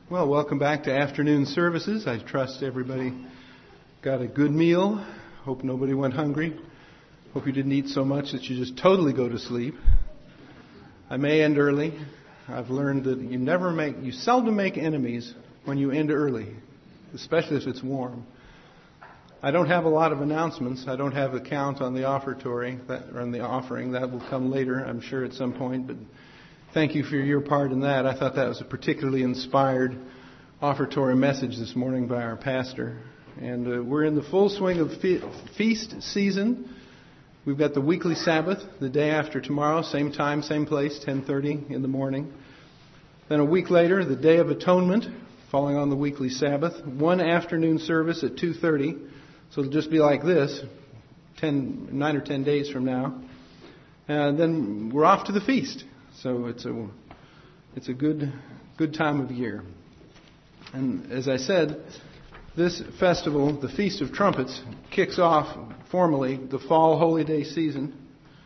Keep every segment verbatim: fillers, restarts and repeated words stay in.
Well, welcome back to afternoon services. I trust everybody got a good meal. Hope nobody went hungry. Hope you didn't eat so much that you just totally go to sleep. I may end early. I've learned that you never make, you seldom make enemies when you end early, especially if it's warm. I don't have a lot of announcements. I don't have a count on the offertory, that, or on the offering. That will come later, I'm sure, at some point, but thank you for your part in that. I thought that was a particularly inspired offertory message this morning by our pastor. And uh, we're in the full swing of fe- feast season. We've got the weekly Sabbath, the day after tomorrow, same time, same place, ten thirty in the morning. Then a week later, the Day of Atonement, falling on the weekly Sabbath. One afternoon service at two thirty. So it'll just be like this, ten, nine or ten days from now. And then we're off to the feast. So it's a it's a good good time of year. And as I said, this festival, the Feast of Trumpets, kicks off formally the fall holy day season.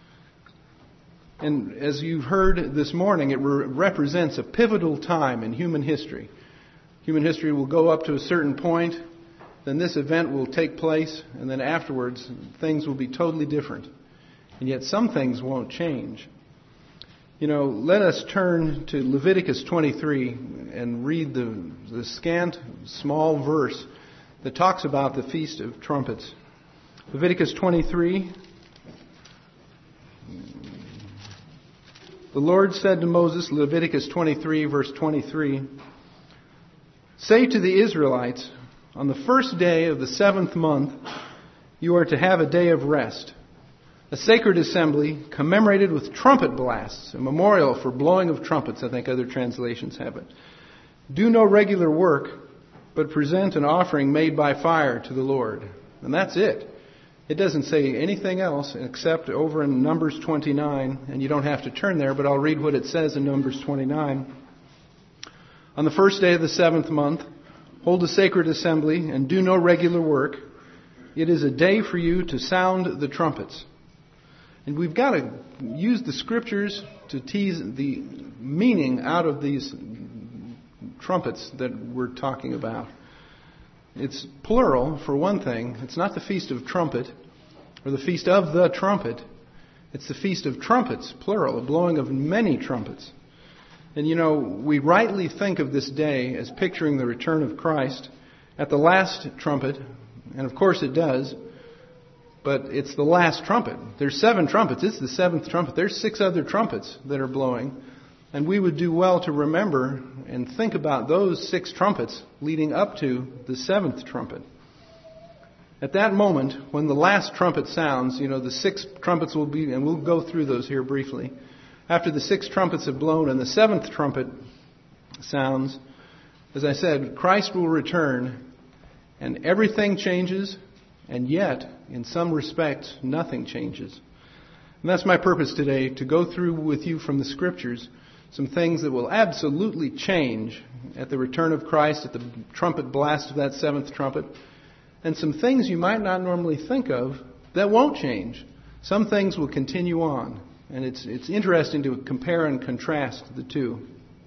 And as you've heard this morning, it re- represents a pivotal time in human history. Human history will go up to a certain point, then this event will take place, and then afterwards things will be totally different. And yet some things won't change. You know, let us turn to Leviticus twenty-three and read the, the scant, small verse that talks about the Feast of Trumpets. Leviticus twenty-three. The Lord said to Moses, Leviticus twenty-three, verse twenty-three, "Say to the Israelites, on the first day of the seventh month, you are to have a day of rest, a sacred assembly commemorated with trumpet blasts, a memorial for blowing of trumpets," I think other translations have it. "Do no regular work, but present an offering made by fire to the Lord." And that's it. It doesn't say anything else except over in Numbers twenty-nine, and you don't have to turn there, but I'll read what it says in Numbers twenty-nine. "On the first day of the seventh month, hold a sacred assembly and do no regular work. It is a day for you to sound the trumpets." And we've got to use the scriptures to tease the meaning out of these trumpets that we're talking about. It's plural, for one thing. It's not the Feast of Trumpet or the Feast of the Trumpet. It's the Feast of Trumpets, plural, a blowing of many trumpets. And you know, we rightly think of this day as picturing the return of Christ at the last trumpet, and of course it does. But it's the last trumpet. There's seven trumpets. It's the seventh trumpet. There's six other trumpets that are blowing. And we would do well to remember and think about those six trumpets leading up to the seventh trumpet. At that moment, when the last trumpet sounds, you know, the six trumpets will be, and we'll go through those here briefly. After the six trumpets have blown and the seventh trumpet sounds, as I said, Christ will return and everything changes. And yet, in some respects, nothing changes. And that's my purpose today, to go through with you from the Scriptures some things that will absolutely change at the return of Christ, at the trumpet blast of that seventh trumpet, and some things you might not normally think of that won't change. Some things will continue on. And it's, it's interesting to compare and contrast the two.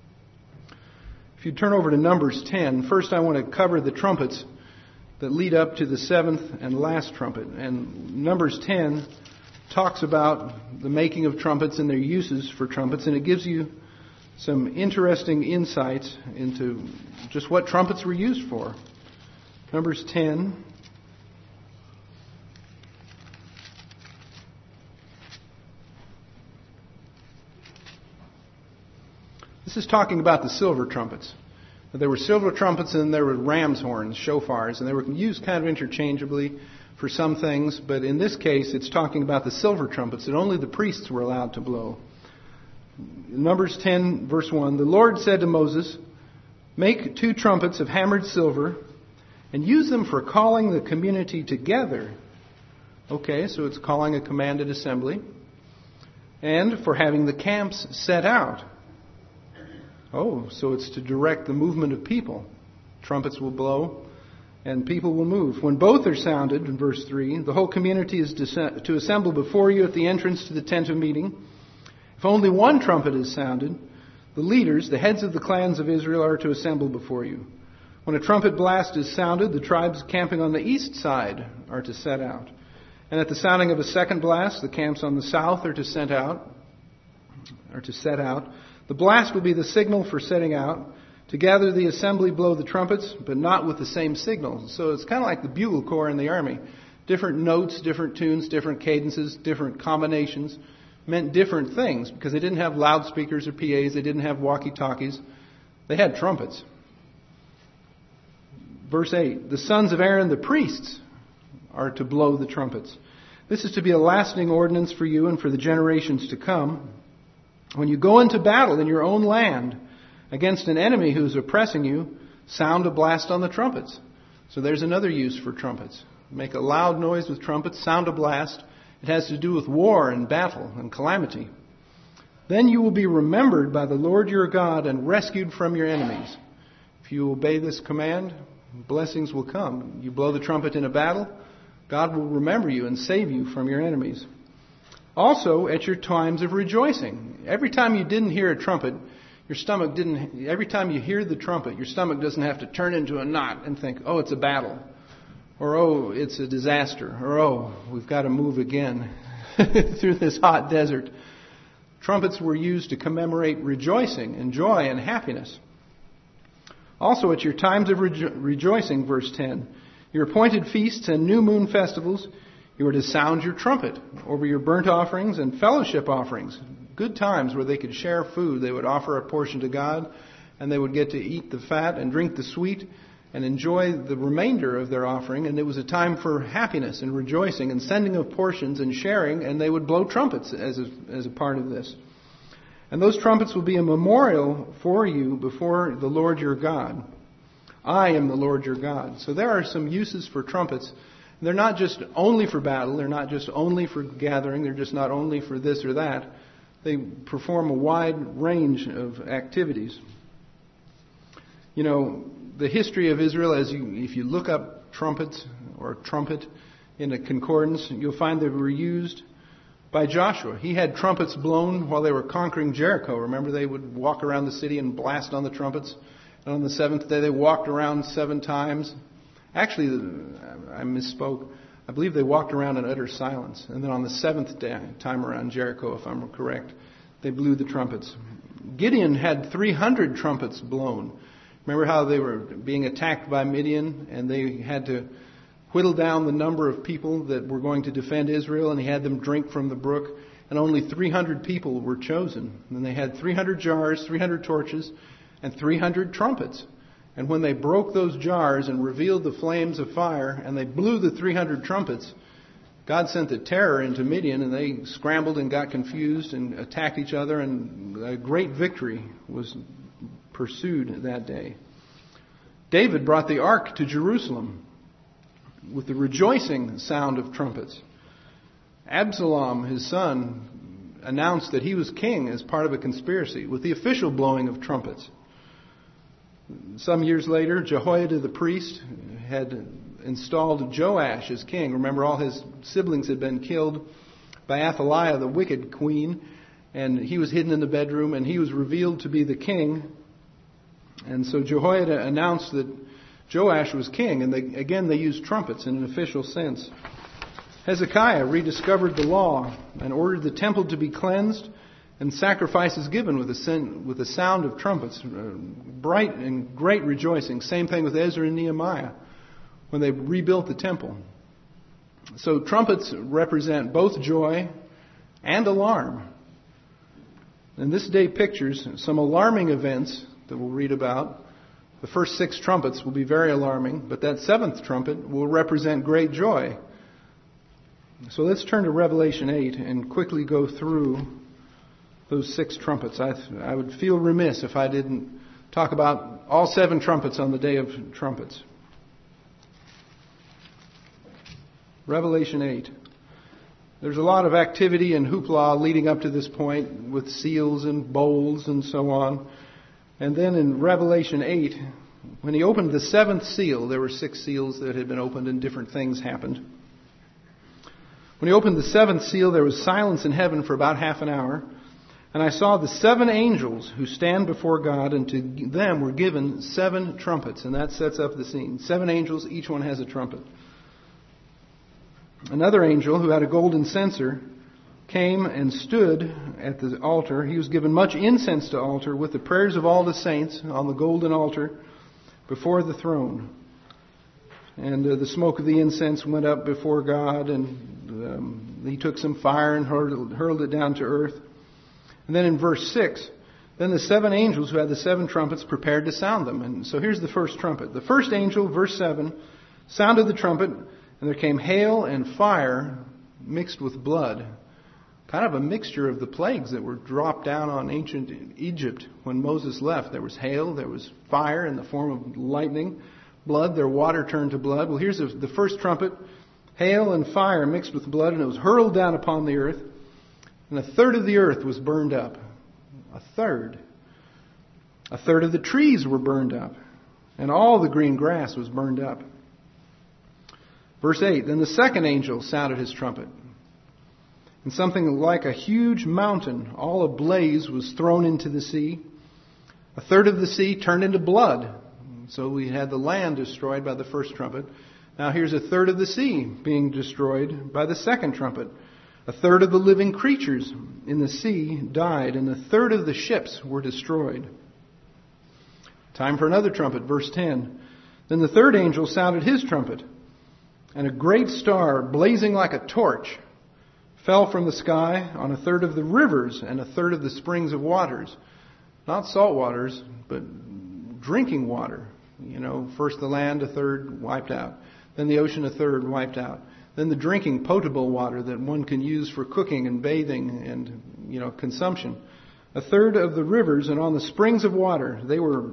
If you turn over to Numbers ten, first I want to cover the trumpets that lead up to the seventh and last trumpet. And Numbers ten talks about the making of trumpets and their uses for trumpets, and it gives you some interesting insights into just what trumpets were used for. Numbers ten. This is talking about the silver trumpets. There were silver trumpets and there were ram's horns, shofars, and they were used kind of interchangeably for some things. But in this case, it's talking about the silver trumpets that only the priests were allowed to blow. Numbers ten, verse one, "The Lord said to Moses, make two trumpets of hammered silver and use them for calling the community together." Okay, so it's calling a commanded assembly. "And for having the camps set out." Oh, so it's to direct the movement of people. Trumpets will blow and people will move. "When both are sounded," in verse three, "the whole community is to assemble before you at the entrance to the tent of meeting. If only one trumpet is sounded, The leaders, the heads of the clans of Israel, are to assemble before you. When a trumpet blast is sounded, the tribes camping on the east side are to set out. And at the sounding of a second blast, the camps on the south are to set out. Are to set out. The blast will be the signal for setting out. Together the assembly blow the trumpets, but not with the same signal. So it's kind of like the bugle corps in the army. Different notes, different tunes, different cadences, different combinations meant different things because they didn't have loudspeakers or P As. They didn't have walkie-talkies. They had trumpets. Verse eight, the sons of Aaron, the priests, are to blow the trumpets. This is to be a lasting ordinance for you and for the generations to come. When you go into battle in your own land against an enemy who is oppressing you, sound a blast on the trumpets. So there's another use for trumpets. Make a loud noise with trumpets, sound a blast. It has to do with war and battle and calamity. Then you will be remembered by the Lord your God and rescued from your enemies. If you obey this command, blessings will come. You blow the trumpet in a battle, God will remember you and save you from your enemies. Also, at your times of rejoicing. Every time you didn't hear a trumpet, your stomach didn't, every time you hear the trumpet, your stomach doesn't have to turn into a knot and think, oh, it's a battle. Or, oh, it's a disaster. Or, oh, we've got to move again through this hot desert. Trumpets were used to commemorate rejoicing and joy and happiness. Also, at your times of rejo- rejoicing, verse ten, your appointed feasts and new moon festivals, you are to sound your trumpet over your burnt offerings and fellowship offerings. Good times where they could share food. They would offer a portion to God, and they would get to eat the fat and drink the sweet and enjoy the remainder of their offering. And it was a time for happiness and rejoicing and sending of portions and sharing, and they would blow trumpets as a, as a part of this. And those trumpets will be a memorial for you before the Lord your God. I am the Lord your God. So there are some uses for trumpets. They're not just only for battle. They're not just only for gathering. They're just not only for this or that. They perform a wide range of activities. You know, the history of Israel, as you, if you look up trumpets or trumpet in a concordance, you'll find they were used by Joshua. He had trumpets blown while they were conquering Jericho. Remember, they would walk around the city and blast on the trumpets. And on the seventh day, they walked around seven times. Actually, I misspoke. I believe they walked around in utter silence. And then on the seventh day, time around Jericho, if I'm correct, they blew the trumpets. Gideon had three hundred trumpets blown. Remember how they were being attacked by Midian, and they had to whittle down the number of people that were going to defend Israel, and he had them drink from the brook, and only three hundred people were chosen. And they had three hundred jars, three hundred torches, and three hundred trumpets. And when they broke those jars and revealed the flames of fire, and they blew the three hundred trumpets, God sent the terror into Midian, and they scrambled and got confused and attacked each other, and a great victory was pursued that day. David brought the ark to Jerusalem with the rejoicing sound of trumpets. Absalom, his son, announced that he was king as part of a conspiracy with the official blowing of trumpets. Some years later, Jehoiada the priest had installed Joash as king. Remember, all his siblings had been killed by Athaliah, the wicked queen, and he was hidden in the bedroom, and he was revealed to be the king. And so Jehoiada announced that Joash was king, and they, again they used trumpets in an official sense. Hezekiah rediscovered the law and ordered the temple to be cleansed and sacrifices given with a, with the sound of trumpets, bright and great rejoicing. Same thing with Ezra and Nehemiah when they rebuilt the temple. So trumpets represent both joy and alarm. And this day pictures some alarming events that we'll read about. The first six trumpets will be very alarming, but that seventh trumpet will represent great joy. So let's turn to Revelation eight and quickly go through those six trumpets. I, I would feel remiss if I didn't talk about all seven trumpets on the day of trumpets. Revelation eight. There's a lot of activity and hoopla leading up to this point with seals and bowls and so on. And then in Revelation eight, when he opened the seventh seal, there were six seals that had been opened and different things happened. When he opened the seventh seal, there was silence in heaven for about half an hour. And I saw the seven angels who stand before God, and to them were given seven trumpets. And that sets up the scene. Seven angels, each one has a trumpet. Another angel who had a golden censer came and stood at the altar. He was given much incense to altar with the prayers of all the saints on the golden altar before the throne. And uh, the smoke of the incense went up before God, and um, he took some fire and hurled, hurled it down to earth. And then in verse six, then the seven angels who had the seven trumpets prepared to sound them. And so here's the first trumpet. The first angel, verse seven, sounded the trumpet, and there came hail and fire mixed with blood. Kind of a mixture of the plagues that were dropped down on ancient Egypt when Moses left. There was hail, there was fire in the form of lightning, blood, their water turned to blood. Well, here's the first trumpet, hail and fire mixed with blood, and it was hurled down upon the earth. And a third of the earth was burned up. A third. A third of the trees were burned up. And all the green grass was burned up. Verse eight, then the second angel sounded his trumpet. And something like a huge mountain, all ablaze, was thrown into the sea. A third of the sea turned into blood. So we had the land destroyed by the first trumpet. Now here's a third of the sea being destroyed by the second trumpet. A third of the living creatures in the sea died, and a third of the ships were destroyed. Time for another trumpet, verse ten. Then the third angel sounded his trumpet, and a great star, blazing like a torch, fell from the sky on a third of the rivers and a third of the springs of waters. Not salt waters, but drinking water. You know, first the land, a third wiped out. Then the ocean, a third wiped out. Then the drinking potable water that one can use for cooking and bathing and, you know, consumption. A third of the rivers and on the springs of water, they were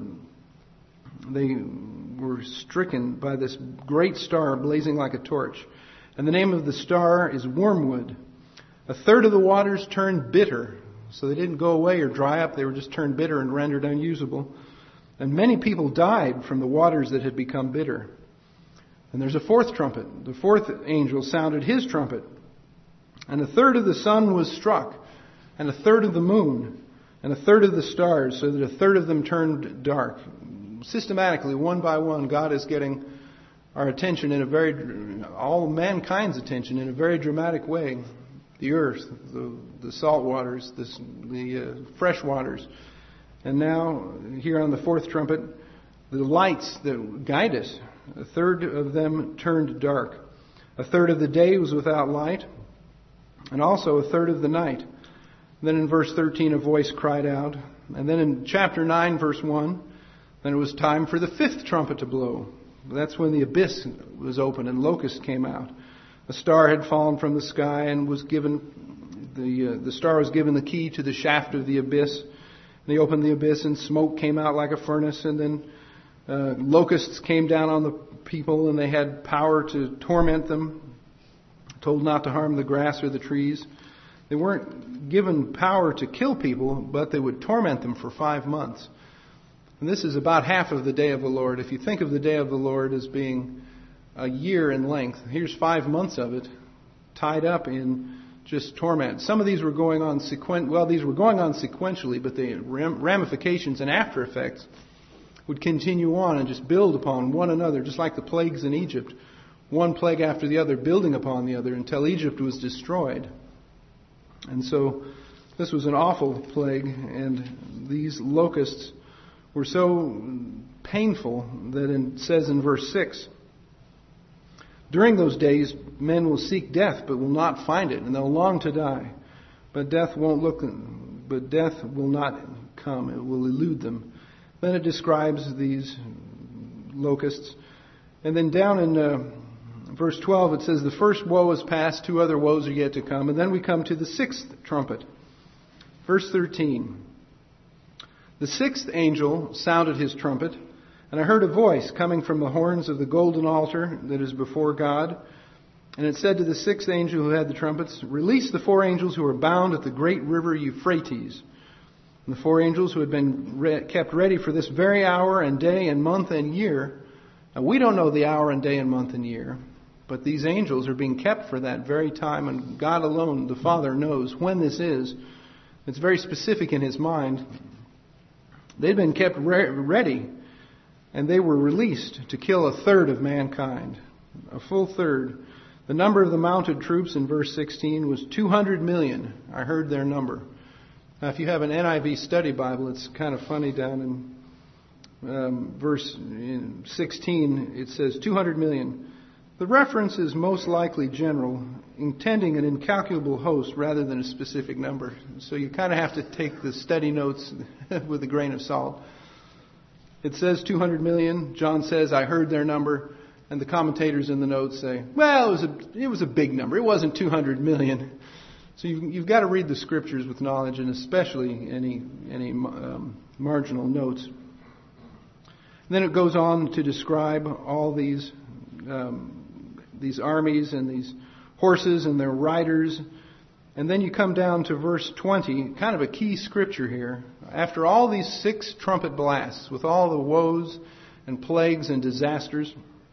they were stricken by this great star blazing like a torch. And the name of the star is Wormwood. A third of the waters turned bitter. So they didn't go away or dry up. They were just turned bitter and rendered unusable. And many people died from the waters that had become bitter. And there's a fourth trumpet. The fourth angel sounded his trumpet. And a third of the sun was struck, and a third of the moon, and a third of the stars, so that a third of them turned dark. Systematically, one by one, God is getting our attention in a very, all mankind's attention in a very dramatic way. The earth, the, the salt waters, the, the uh, fresh waters. And now, here on the fourth trumpet, the lights that guide us. A third of them turned dark. A third of the day was without light, and also a third of the night. Then in verse thirteen, a voice cried out. And then in chapter nine, verse one, then it was time for the fifth trumpet to blow. That's when the abyss was opened and locusts came out. A star had fallen from the sky and was given, the uh, the star was given the key to the shaft of the abyss. They opened the abyss and smoke came out like a furnace, and then Uh, locusts came down on the people, and they had power to torment them, told not to harm the grass or the trees. They weren't given power to kill people, but they would torment them for five months. And this is about half of the day of the Lord. If you think of the day of the Lord as being a year in length, here's five months of it tied up in just torment. Some of these were going on sequen- well, these were going on sequentially, but the ram- ramifications and after effects would continue on and just build upon one another, just like the plagues in Egypt, one plague after the other, building upon the other until Egypt was destroyed. And so this was an awful plague, and these locusts were so painful that it says in verse six, during those days men will seek death but will not find it, and they'll long to die, but death won't look, but death will not come, it will elude them. Then it describes these locusts. And then down in uh, verse twelve it says, the first woe is past, two other woes are yet to come. And then we come to the sixth trumpet. Verse thirteen. The sixth angel sounded his trumpet, and I heard a voice coming from the horns of the golden altar that is before God. And it said to the sixth angel who had the trumpets, release the four angels who are bound at the great river Euphrates. And the four angels who had been re- kept ready for this very hour and day and month and year. Now, we don't know the hour and day and month and year, but these angels are being kept for that very time, and God alone, the Father, knows when this is. It's very specific in his mind. They'd been kept re- ready, and they were released to kill a third of mankind, a full third. The number of the mounted troops in verse sixteen was two hundred million. I heard their number. Now, if you have an N I V study Bible, it's kind of funny down in um, verse in sixteen, it says two hundred million. The reference is most likely general, intending an incalculable host rather than a specific number. So you kind of have to take the study notes with a grain of salt. It says two hundred million. John says, I heard their number. And the commentators in the notes say, well, it was a, it was a big number. It wasn't two hundred million. So you've, you've got to read the scriptures with knowledge, and especially any, any um, marginal notes. And then it goes on to describe all these um, these armies and these horses and their riders. And then you come down to verse twenty, kind of a key scripture here. After all these six trumpet blasts, with all the woes and plagues and disasters,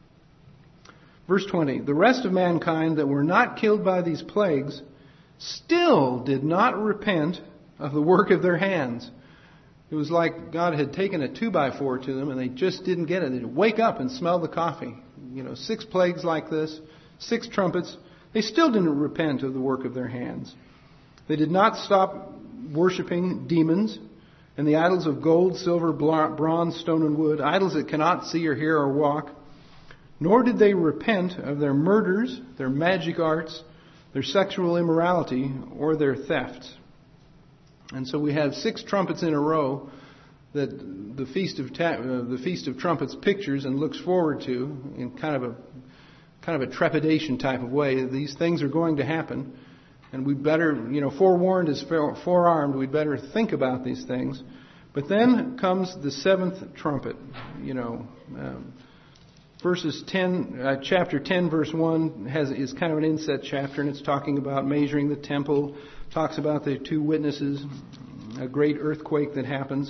verse twenty, the rest of mankind that were not killed by these plagues still did not repent of the work of their hands. It was like God had taken a two by four to them and they just didn't get it. They'd wake up and smell the coffee. You know, six plagues like this, six trumpets. They still didn't repent of the work of their hands. They did not stop worshiping demons and the idols of gold, silver, bronze, stone, and wood, idols that cannot see or hear or walk. Nor did they repent of their murders, their magic arts, their sexual immorality, or their thefts. And so we have six trumpets in a row that the Feast of Ta- uh, the Feast of Trumpets pictures and looks forward to in kind of a kind of a trepidation type of way. These things are going to happen, and we better, you know, forewarned is forearmed. We'd better think about these things. But then comes the seventh trumpet. You know, um, verses ten, uh, chapter ten, verse one has is kind of an inset chapter, and it's talking about measuring the temple. Talks about the two witnesses, a great earthquake that happens.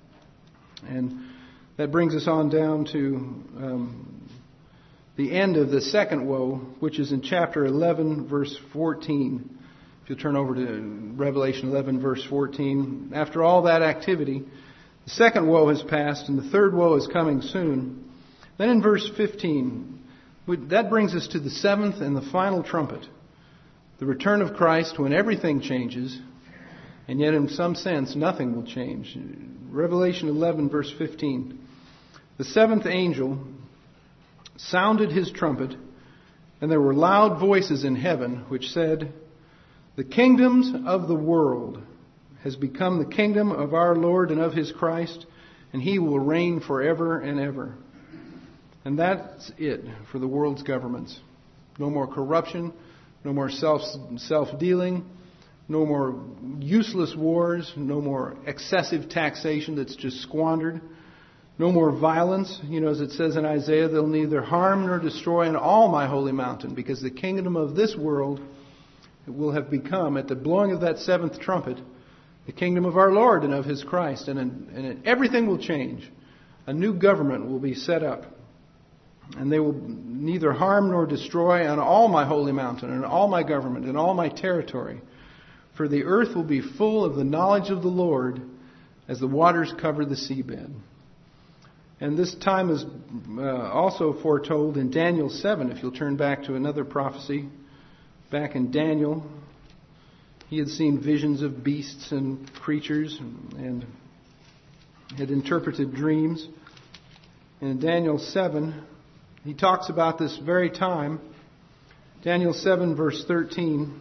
And that brings us on down to um, the end of the second woe, which is in chapter eleven, verse fourteen. If you turn over to Revelation eleven, verse fourteen. After all that activity, the second woe has passed and the third woe is coming soon. Then in verse fifteen, that brings us to the seventh and the final trumpet. The return of Christ when everything changes, and yet in some sense nothing will change. Revelation eleven, verse fifteen. The seventh angel sounded his trumpet, and there were loud voices in heaven which said, the kingdoms of the world has become the kingdom of our Lord and of his Christ, and he will reign forever and ever. And that's it for the world's governments. No more corruption. No more self, self-dealing, no more useless wars, no more excessive taxation that's just squandered, no more violence. You know, as it says in Isaiah, they'll neither harm nor destroy in all my holy mountain, because the kingdom of this world will have become, at the blowing of that seventh trumpet, the kingdom of our Lord and of his Christ. And, and everything will change. A new government will be set up. And they will neither harm nor destroy on all my holy mountain and all my government and all my territory. For the earth will be full of the knowledge of the Lord as the waters cover the seabed. And this time is uh, also foretold in Daniel seven. If you'll turn back to another prophecy, back in Daniel, he had seen visions of beasts and creatures and had interpreted dreams. In Daniel seven, he talks about this very time. Daniel seven, verse thirteen.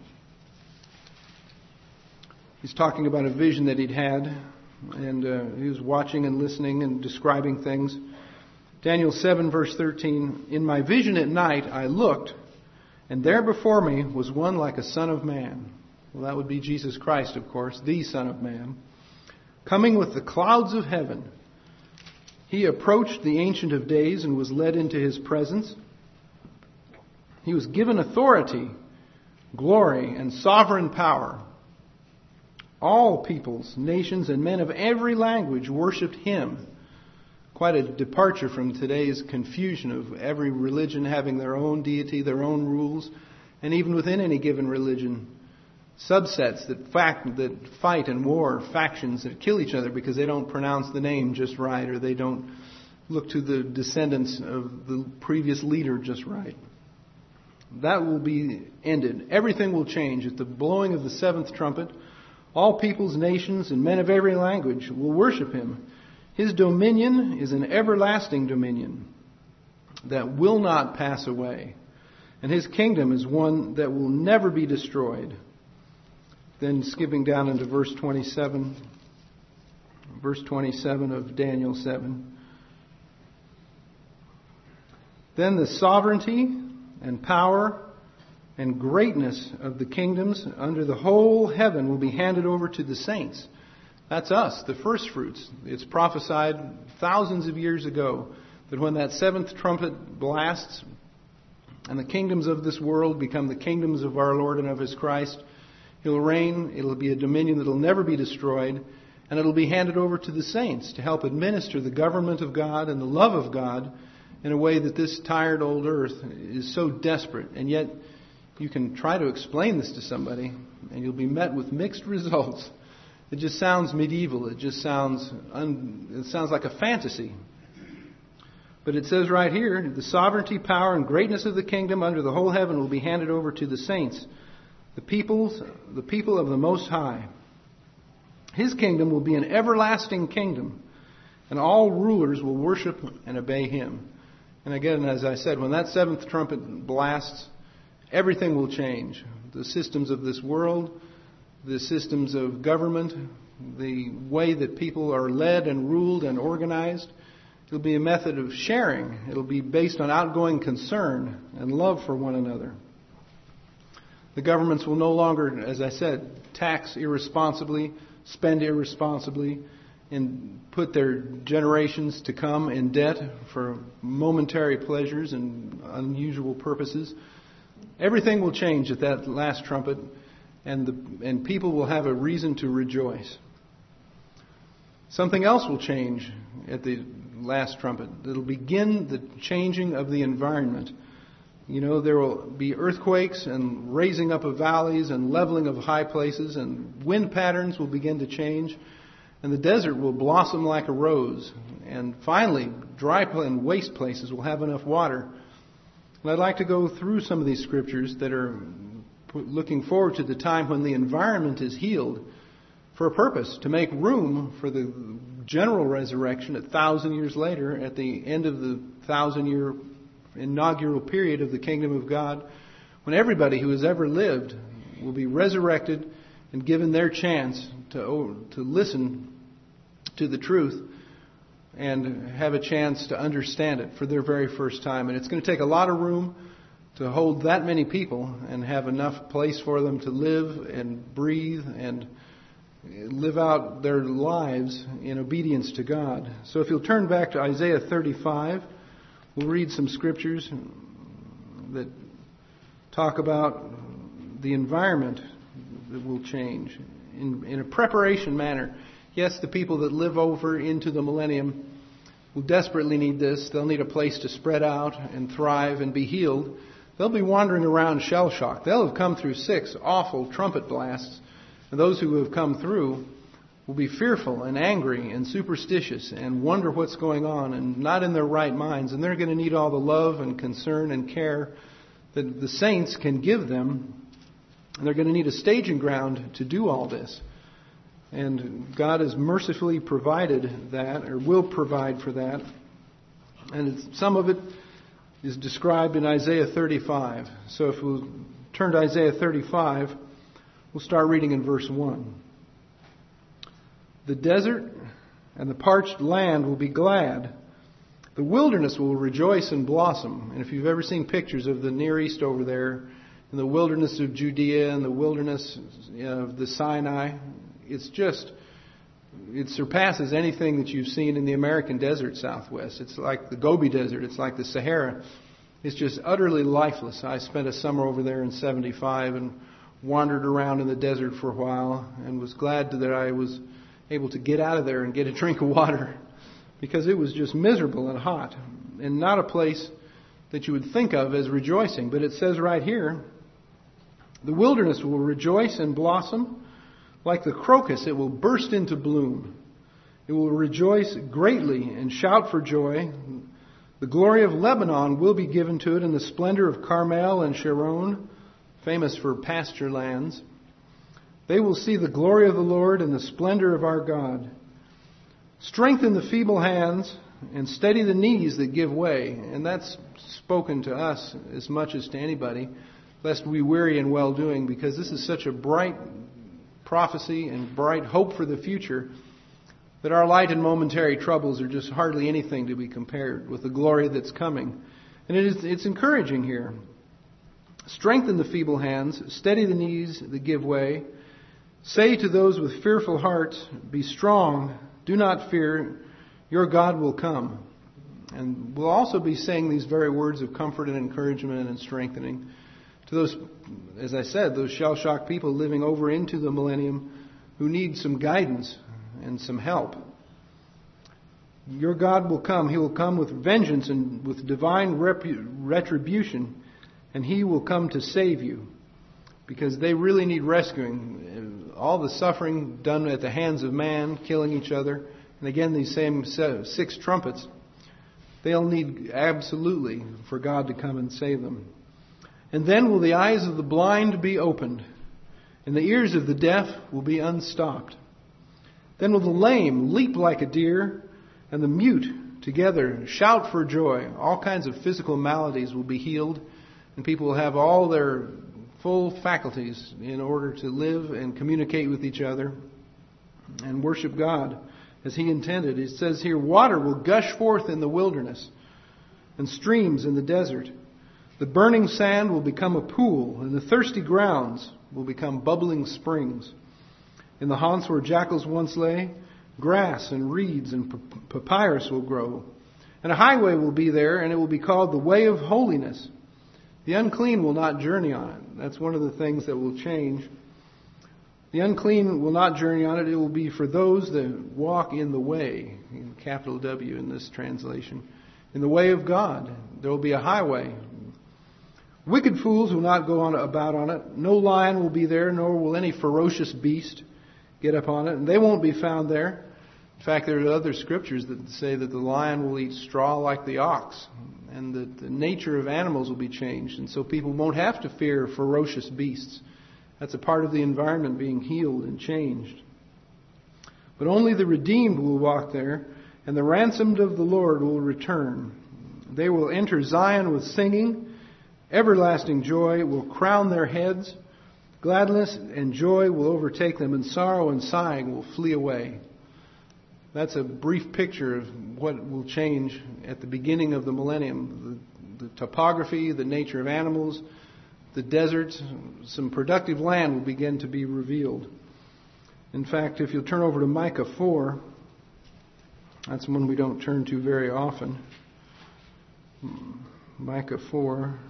He's talking about a vision that he'd had. And uh, he was watching and listening and describing things. Daniel seven, verse thirteen. In my vision at night I looked, and there before me was one like a son of man. Well, that would be Jesus Christ, of course, the Son of Man, coming with the clouds of heaven. He approached the Ancient of Days and was led into his presence. He was given authority, glory, and sovereign power. All peoples, nations, and men of every language worshipped him. Quite a departure from today's confusion of every religion having their own deity, their own rules, and even within any given religion, subsets that fact, that fight and war, factions that kill each other because they don't pronounce the name just right, or they don't look to the descendants of the previous leader just right. That will be ended. Everything will change. At the blowing of the seventh trumpet, all peoples, nations, and men of every language will worship him. His dominion is an everlasting dominion that will not pass away. And his kingdom is one that will never be destroyed. Then skipping down into verse twenty-seven, verse twenty-seven of Daniel seven. Then the sovereignty and power and greatness of the kingdoms under the whole heaven will be handed over to the saints. That's us, the first fruits. It's prophesied thousands of years ago that when that seventh trumpet blasts and the kingdoms of this world become the kingdoms of our Lord and of his Christ, he'll reign, it'll be a dominion that will never be destroyed, and it'll be handed over to the saints to help administer the government of God and the love of God in a way that this tired old earth is so desperate. And yet you can try to explain this to somebody and you'll be met with mixed results. It just sounds medieval. It just sounds un, it sounds like a fantasy. But it says right here, the sovereignty, power, and greatness of the kingdom under the whole heaven will be handed over to the saints, the peoples, the people of the Most High. His kingdom will be an everlasting kingdom, and all rulers will worship and obey him. And again, as I said, when that seventh trumpet blasts, everything will change. The systems of this world, the systems of government, the way that people are led and ruled and organized. It'll be a method of sharing. It'll be based on outgoing concern and love for one another. The governments will no longer, as I said, tax irresponsibly, spend irresponsibly, and put their generations to come in debt for momentary pleasures and unusual purposes. Everything will change at that last trumpet, and the, and people will have a reason to rejoice. Something else will change at the last trumpet. It'll begin the changing of the environment. You know, there will be earthquakes and raising up of valleys and leveling of high places, and wind patterns will begin to change. And the desert will blossom like a rose. And finally, dry and waste places will have enough water. And I'd like to go through some of these scriptures that are looking forward to the time when the environment is healed for a purpose, to make room for the general resurrection a thousand years later, at the end of the thousand-year inaugural period of the kingdom of God, when everybody who has ever lived will be resurrected and given their chance to to listen to the truth and have a chance to understand it for their very first time. And it's going to take a lot of room to hold that many people and have enough place for them to live and breathe and live out their lives in obedience to God. So if you'll turn back to Isaiah thirty-five, we'll read some scriptures that talk about the environment that will change in, in a preparation manner. Yes, the people that live over into the millennium will desperately need this. They'll need a place to spread out and thrive and be healed. They'll be wandering around shell-shocked. They'll have come through six awful trumpet blasts. And those who have come through will be fearful and angry and superstitious and wonder what's going on and not in their right minds. And they're going to need all the love and concern and care that the saints can give them. And they're going to need a staging ground to do all this. And God has mercifully provided that, or will provide for that. And it's, some of it is described in Isaiah thirty-five. So if we'll turn to Isaiah thirty-five, we'll start reading in verse one. The desert and the parched land will be glad. The wilderness will rejoice and blossom. And if you've ever seen pictures of the Near East over there, in the wilderness of Judea and the wilderness of the Sinai, it's just, it surpasses anything that you've seen in the American desert southwest. It's like the Gobi Desert. It's like the Sahara. It's just utterly lifeless. I spent a summer over there in seventy-five and wandered around in the desert for a while and was glad that I was able to get out of there and get a drink of water, because it was just miserable and hot and not a place that you would think of as rejoicing. But it says right here The wilderness will rejoice and blossom. Like the crocus, it will burst into bloom. It will rejoice greatly and shout for joy. The glory of Lebanon will be given to it, and the splendor of Carmel and Sharon, famous for pasture lands. They will see the glory of the Lord and the splendor of our God. Strengthen the feeble hands and steady the knees that give way. And that's spoken to us as much as to anybody, lest we weary in well-doing, because this is such a bright prophecy and bright hope for the future that our light and momentary troubles are just hardly anything to be compared with the glory that's coming. And it is, it's encouraging here. Strengthen the feeble hands, steady the knees that give way. Say to those with fearful hearts, be strong, do not fear, your God will come. And we'll also be saying these very words of comfort and encouragement and strengthening to those, as I said, those shell-shocked people living over into the millennium who need some guidance and some help. Your God will come. He will come with vengeance and with divine repu- retribution, and He will come to save you, because they really need rescuing. All the suffering done at the hands of man, killing each other, and again these same six trumpets, they'll need absolutely for God to come and save them. And then will the eyes of the blind be opened, and the ears of the deaf will be unstopped. Then will the lame leap like a deer, and the mute together shout for joy. All kinds of physical maladies will be healed, and people will have all their full faculties in order to live and communicate with each other and worship God as He intended. It says here, water will gush forth in the wilderness and streams in the desert. The burning sand will become a pool, and the thirsty grounds will become bubbling springs. In the haunts where jackals once lay, grass and reeds and papyrus will grow. And a highway will be there, and it will be called the way of holiness. The unclean will not journey on it. That's one of the things that will change. The unclean will not journey on it. It will be for those that walk in the way, in capital W in this translation, in the way of God. There will be a highway. Wicked fools will not go on about on it. No lion will be there, nor will any ferocious beast get up on it. And they won't be found there. In fact, there are other scriptures that say that the lion will eat straw like the ox, and that the nature of animals will be changed. And so people won't have to fear ferocious beasts. That's a part of the environment being healed and changed. But only the redeemed will walk there, and the ransomed of the Lord will return. They will enter Zion with singing. Everlasting joy will crown their heads. Gladness and joy will overtake them, and sorrow and sighing will flee away. That's a brief picture of what will change at the beginning of the millennium. The, the topography, the nature of animals, the deserts, some productive land will begin to be revealed. In fact, if you'll turn over to Micah four, that's one we don't turn to very often. Micah four.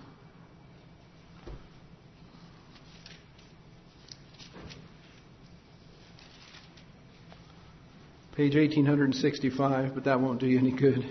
Page eighteen sixty-five, but that won't do you any good.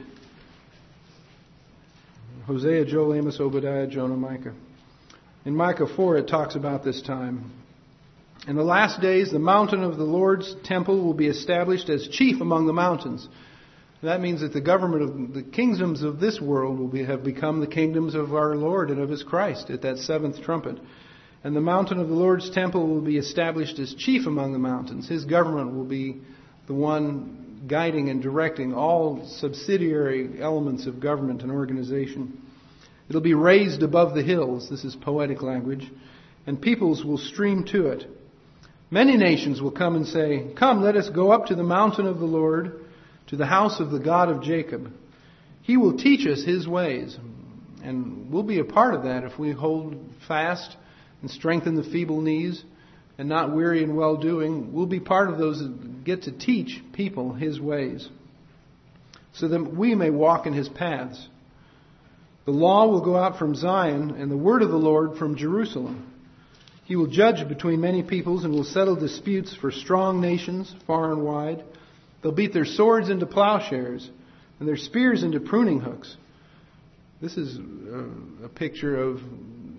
Hosea, Joel, Amos, Obadiah, Jonah, Micah. In Micah four, it talks about this time. In the last days, the mountain of the Lord's temple will be established as chief among the mountains. That means that the government of the kingdoms of this world will be, have become the kingdoms of our Lord and of His Christ at that seventh trumpet. And the mountain of the Lord's temple will be established as chief among the mountains. His government will be the one guiding and directing all subsidiary elements of government and organization. It'll be raised above the hills. This is poetic language. And peoples will stream to it. Many nations will come and say, "Come, let us go up to the mountain of the Lord, to the house of the God of Jacob. He will teach us His ways." And we'll be a part of that if we hold fast and strengthen the feeble knees and not weary in well-doing. We'll be part of those that get to teach people His ways, so that we may walk in His paths. The law will go out from Zion, and the word of the Lord from Jerusalem. He will judge between many peoples and will settle disputes for strong nations far and wide. They'll beat their swords into plowshares and their spears into pruning hooks. This is a, a picture of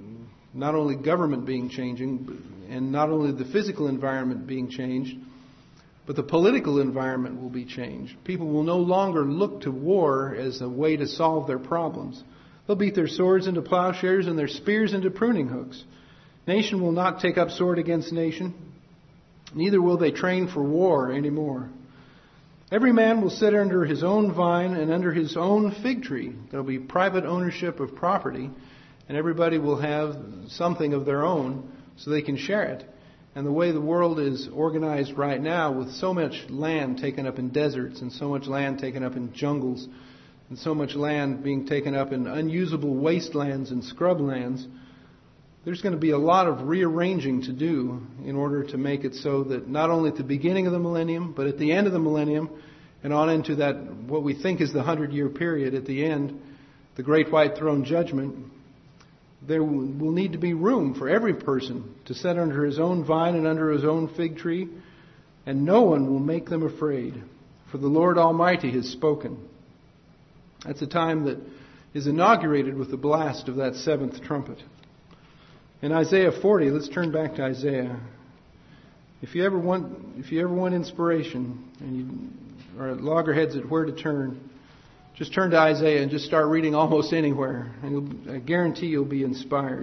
not only government being changing, and not only the physical environment being changed, but the political environment will be changed. People will no longer look to war as a way to solve their problems. They'll beat their swords into plowshares and their spears into pruning hooks. Nation will not take up sword against nation. Neither will they train for war anymore. Every man will sit under his own vine and under his own fig tree. There will be private ownership of property, and everybody will have something of their own so they can share it. And the way the world is organized right now, with so much land taken up in deserts and so much land taken up in jungles and so much land being taken up in unusable wastelands and scrublands, there's going to be a lot of rearranging to do in order to make it so that not only at the beginning of the millennium, but at the end of the millennium and on into that, what we think is the hundred-year period at the end, the Great White Throne Judgment, there will need to be room for every person to sit under his own vine and under his own fig tree, and no one will make them afraid, for the Lord Almighty has spoken. That's a time that is inaugurated with the blast of that seventh trumpet. In Isaiah forty, let's turn back to Isaiah. If you ever want, if you ever want inspiration and you are at loggerheads at where to turn, just turn to Isaiah and just start reading almost anywhere, and you'll, I guarantee you'll be inspired.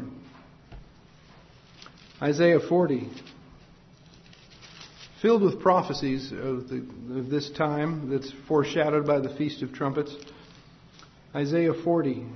Isaiah forty, filled with prophecies of, the, of this time that's foreshadowed by the Feast of Trumpets. Isaiah forty.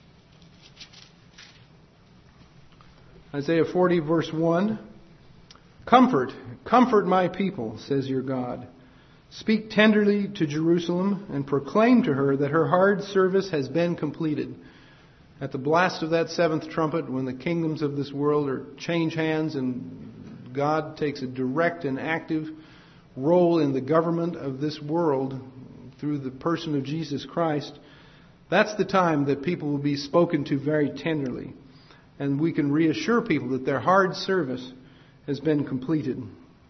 Isaiah forty, verse one. Comfort, comfort my people, says your God. Speak tenderly to Jerusalem and proclaim to her that her hard service has been completed. At the blast of that seventh trumpet, when the kingdoms of this world are change hands and God takes a direct and active role in the government of this world through the person of Jesus Christ, that's the time that people will be spoken to very tenderly. And we can reassure people that their hard service has been completed.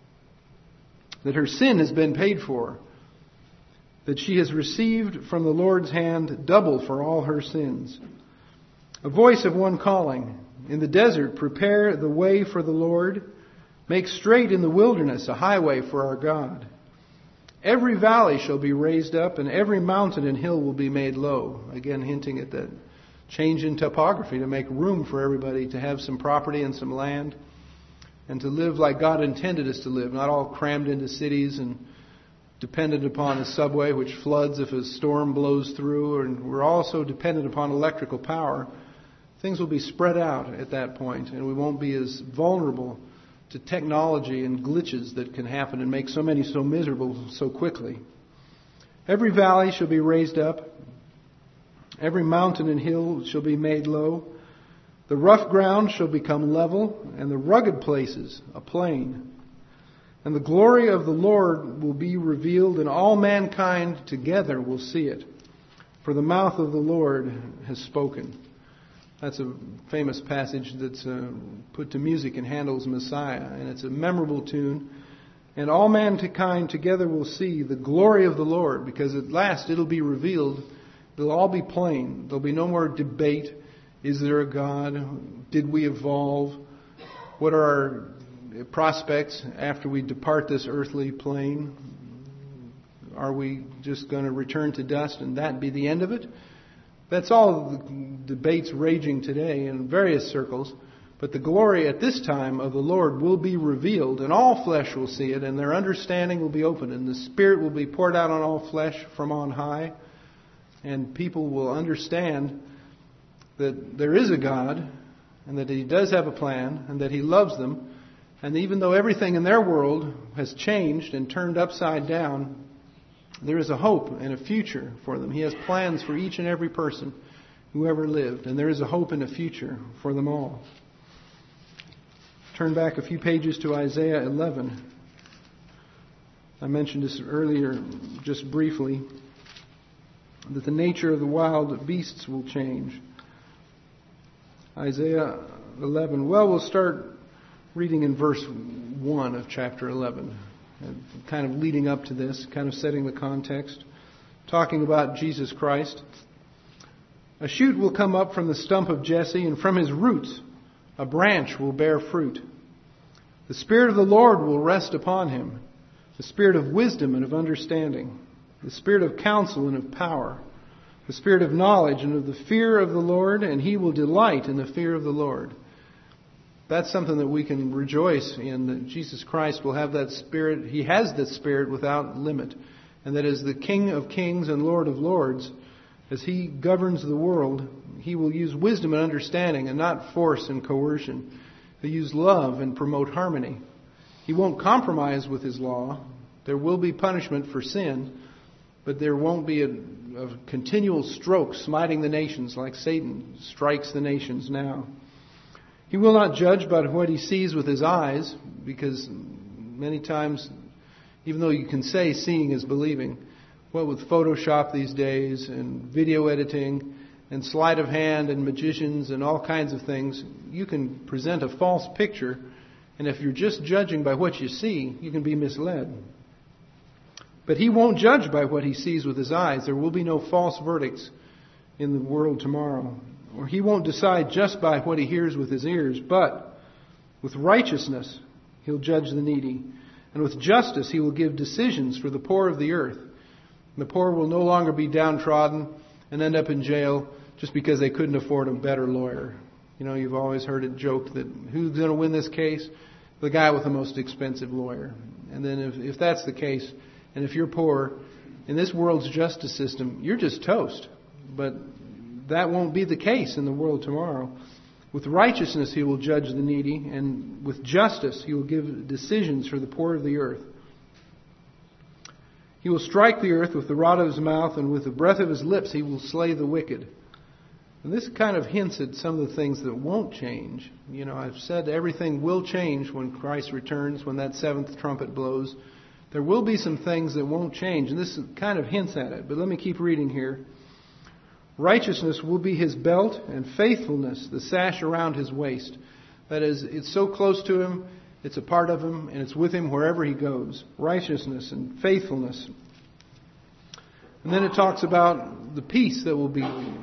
That her sin has been paid for. That she has received from the Lord's hand double for all her sins. A voice of one calling, in the desert, prepare the way for the Lord. Make straight in the wilderness a highway for our God. Every valley shall be raised up, and every mountain and hill will be made low. Again, hinting at that change in topography to make room for everybody to have some property and some land and to live like God intended us to live, not all crammed into cities and dependent upon a subway which floods if a storm blows through, and we're also dependent upon electrical power. Things will be spread out at that point, and we won't be as vulnerable to technology and glitches that can happen and make so many so miserable so quickly. Every valley shall be raised up. Every mountain and hill shall be made low. The rough ground shall become level, and the rugged places a plain. And the glory of the Lord will be revealed, and all mankind together will see it. For the mouth of the Lord has spoken. That's a famous passage that's uh, put to music in Handel's Messiah, and it's a memorable tune. And all mankind together will see the glory of the Lord, because at last it'll be revealed. It'll all be plain. There'll be no more debate. Is there a God? Did we evolve? What are our prospects after we depart this earthly plane? Are we just going to return to dust and that be the end of it? That's all the debates raging today in various circles. But the glory at this time of the Lord will be revealed, and all flesh will see it, and their understanding will be opened, and the Spirit will be poured out on all flesh from on high, and people will understand that there is a God, and that He does have a plan, and that He loves them. And even though everything in their world has changed and turned upside down, there is a hope and a future for them. He has plans for each and every person who ever lived, and there is a hope and a future for them all. Turn back a few pages to Isaiah eleven. I mentioned this earlier just briefly, that the nature of the wild beasts will change. Isaiah eleven. Well, we'll start reading in verse one of chapter eleven. Kind of leading up to this, kind of setting the context. Talking about Jesus Christ. A shoot will come up from the stump of Jesse, and from his roots A branch will bear fruit. The Spirit of the Lord will rest upon him, the Spirit of wisdom and of understanding, the Spirit of counsel and of power, the Spirit of knowledge and of the fear of the Lord, and he will delight in the fear of the Lord. That's something that we can rejoice in, that Jesus Christ will have that Spirit. He has that Spirit without limit. And that as the King of kings and Lord of lords, as he governs the world, he will use wisdom and understanding and not force and coercion. He'll use love and promote harmony. He won't compromise with his law. There will be punishment for sin, but there won't be a, a continual stroke smiting the nations like Satan strikes the nations now. He will not judge by what he sees with his eyes, because many times, even though you can say seeing is believing, what with Photoshop these days and video editing and sleight of hand and magicians and all kinds of things, you can present a false picture, and if you're just judging by what you see, you can be misled. But he won't judge by what he sees with his eyes. There will be no false verdicts in the world tomorrow. Or he won't decide just by what he hears with his ears, but with righteousness he'll judge the needy. And with justice he will give decisions for the poor of the earth. The poor will no longer be downtrodden and end up in jail just because they couldn't afford a better lawyer. You know, you've always heard it joked that who's going to win this case? The guy with the most expensive lawyer. And then if, if that's the case, and if you're poor, in this world's justice system, you're just toast. But that won't be the case in the world tomorrow. With righteousness he will judge the needy, and with justice he will give decisions for the poor of the earth. He will strike the earth with the rod of his mouth, and with the breath of his lips he will slay the wicked. And this kind of hints at some of the things that won't change. You know, I've said everything will change when Christ returns, when that seventh trumpet blows. There will be some things that won't change, and this kind of hints at it. But let me keep reading here. Righteousness will be his belt, and faithfulness the sash around his waist. That is, it's so close to him, it's a part of him, and it's with him wherever he goes. Righteousness and faithfulness. And then it talks about the peace that we'll be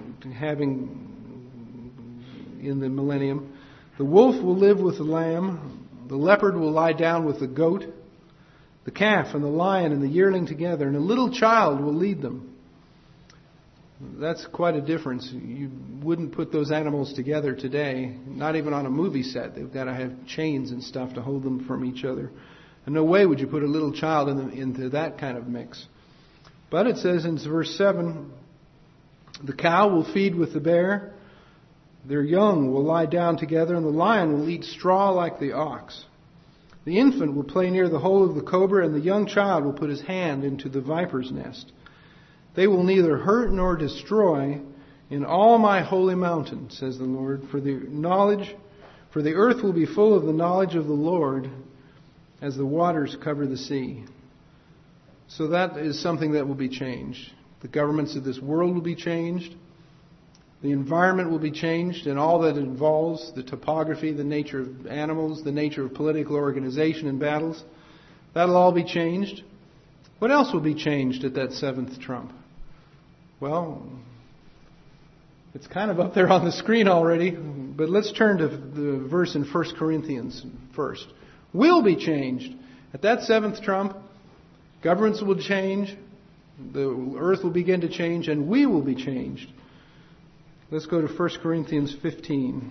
having in the millennium. The wolf will live with the lamb. The leopard will lie down with the goat. The calf and the lion and the yearling together, and a little child will lead them. That's quite a difference. You wouldn't put those animals together today, not even on a movie set. They've got to have chains and stuff to hold them from each other. And no way would you put a little child in the, into that kind of mix. But it says in verse seven, the cow will feed with the bear, their young will lie down together, and the lion will eat straw like the ox. The infant will play near the hole of the cobra, and the young child will put his hand into the viper's nest. They will neither hurt nor destroy in all my holy mountain, says the Lord, for the knowledge, for the earth will be full of the knowledge of the Lord as the waters cover the sea. So that is something that will be changed. The governments of this world will be changed. The environment will be changed, and all that involves the topography, the nature of animals, the nature of political organization and battles. That'll all be changed. What else will be changed at that seventh trump? Well, it's kind of up there on the screen already, but let's turn to the verse in First Corinthians first. Will be changed. At that seventh trump, governments will change, the earth will begin to change, and we will be changed. Let's go to First Corinthians fifteen,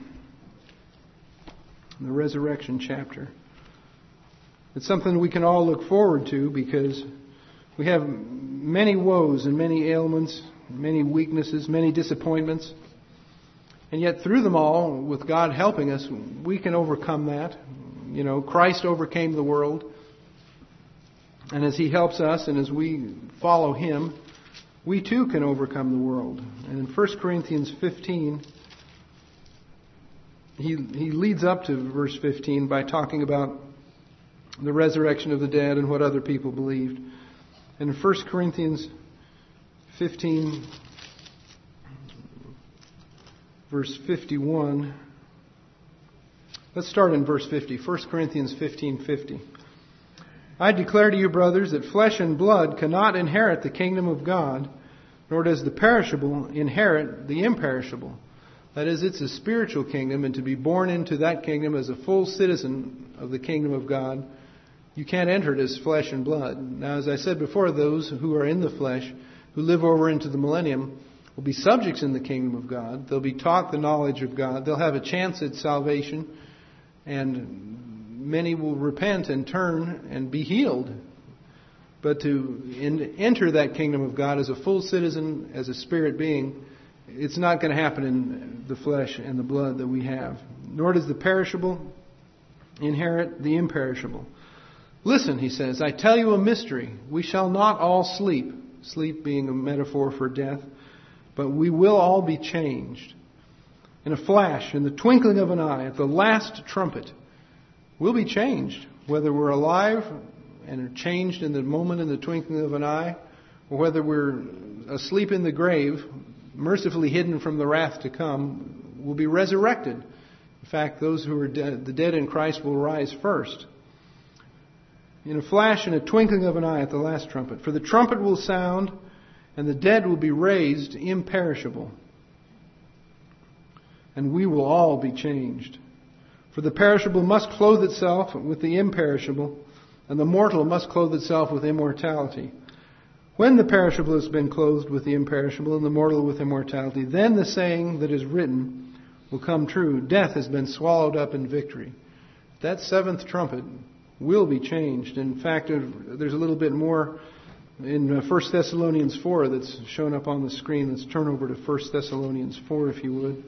the resurrection chapter. It's something we can all look forward to because we have many woes and many ailments, many weaknesses, many disappointments. And yet through them all, with God helping us, we can overcome that. You know, Christ overcame the world. And as He helps us and as we follow Him, we too can overcome the world. And in First Corinthians fifteen, he, he leads up to verse fifteen by talking about the resurrection of the dead and what other people believed. And in First Corinthians fifteen, verse fifty-one, let's start in verse fifty. First Corinthians fifteen fifty. I declare to you, brothers, that flesh and blood cannot inherit the kingdom of God, nor does the perishable inherit the imperishable. That is, it's a spiritual kingdom, and to be born into that kingdom as a full citizen of the kingdom of God, you can't enter it as flesh and blood. Now, as I said before, those who are in the flesh, who live over into the millennium, will be subjects in the kingdom of God. They'll be taught the knowledge of God. They'll have a chance at salvation, and many will repent and turn and be healed. But to in, enter that kingdom of God as a full citizen, as a spirit being, it's not going to happen in the flesh and the blood that we have. Nor does the perishable inherit the imperishable. Listen, he says, I tell you a mystery. We shall not all sleep. Sleep being a metaphor for death. But we will all be changed. In a flash, in the twinkling of an eye, at the last trumpet, we'll be changed. Whether we're alive and are changed in the moment, in the twinkling of an eye, or whether we're asleep in the grave, mercifully hidden from the wrath to come, will be resurrected. In fact, those who are dead, the dead in Christ will rise first. In a flash, in a twinkling of an eye at the last trumpet. For the trumpet will sound, and the dead will be raised imperishable. And we will all be changed. For the perishable must clothe itself with the imperishable, and the mortal must clothe itself with immortality. When the perishable has been clothed with the imperishable, and the mortal with immortality, then the saying that is written will come true. Death has been swallowed up in victory. That seventh trumpet will be changed. In fact, there's a little bit more in First Thessalonians four that's shown up on the screen. Let's turn over to First Thessalonians four, if you would.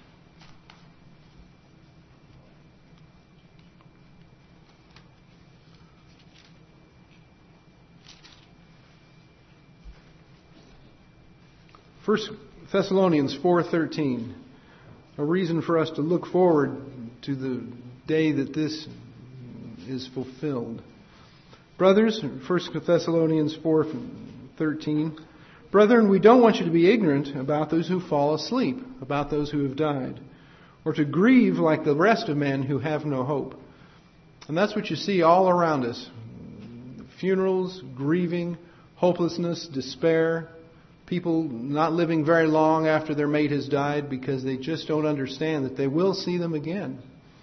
First Thessalonians four thirteen. A reason for us to look forward to the day that this is fulfilled. Brothers, First Thessalonians four thirteen. Brethren, we don't want you to be ignorant about those who fall asleep, about those who have died, or to grieve like the rest of men who have no hope. And that's what you see all around us. Funerals, grieving, hopelessness, despair, people not living very long after their mate has died because they just don't understand that they will see them again.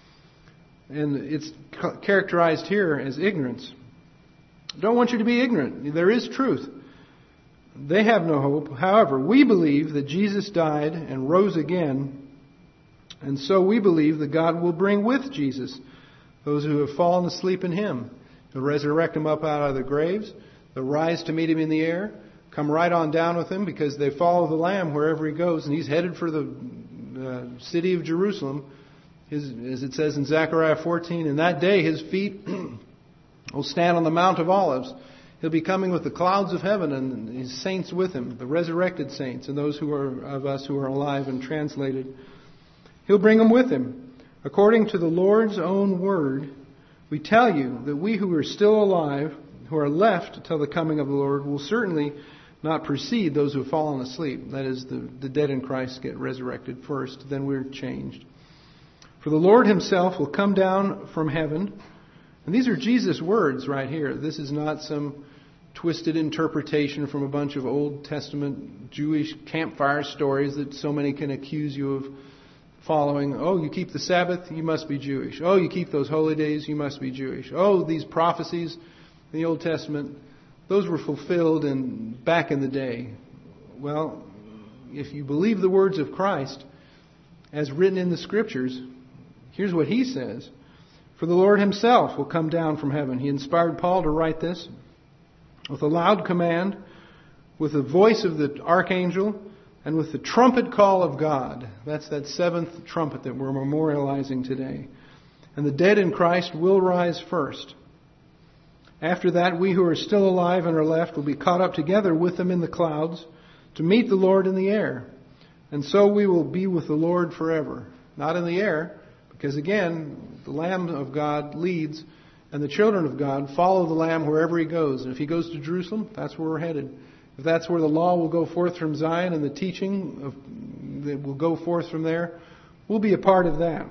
And it's characterized here as ignorance. Don't want you to be ignorant. There is truth. They have no hope. However, we believe that Jesus died and rose again. And so we believe that God will bring with Jesus those who have fallen asleep in Him. He'll resurrect them up out of their graves. They'll rise to meet Him in the air. Come right on down with Him because they follow the Lamb wherever He goes. And He's headed for the uh, city of Jerusalem. His, as it says in Zechariah fourteen, in that day His feet will stand on the Mount of Olives. He'll be coming with the clouds of heaven and His saints with Him, the resurrected saints and those who are of us who are alive and translated. He'll bring them with Him. According to the Lord's own word, we tell you that we who are still alive, who are left till the coming of the Lord, will certainly not precede those who have fallen asleep. That is, the, the dead in Christ get resurrected first, then we're changed. For the Lord Himself will come down from heaven. And these are Jesus' words right here. This is not some twisted interpretation from a bunch of Old Testament Jewish campfire stories that so many can accuse you of following. Oh, you keep the Sabbath, you must be Jewish. Oh, you keep those holy days, you must be Jewish. Oh, these prophecies in the Old Testament, those were fulfilled in back in the day. Well, if you believe the words of Christ as written in the Scriptures, here's what He says. For the Lord Himself will come down from heaven. He inspired Paul to write this. With a loud command, with the voice of the archangel, and with the trumpet call of God. That's that seventh trumpet that we're memorializing today. And the dead in Christ will rise first. After that, we who are still alive and are left will be caught up together with them in the clouds to meet the Lord in the air. And so we will be with the Lord forever. Not in the air, because again, the Lamb of God leads, and the children of God follow the Lamb wherever He goes. And if He goes to Jerusalem, that's where we're headed. If that's where the law will go forth from Zion and the teaching of, that will go forth from there, we'll be a part of that.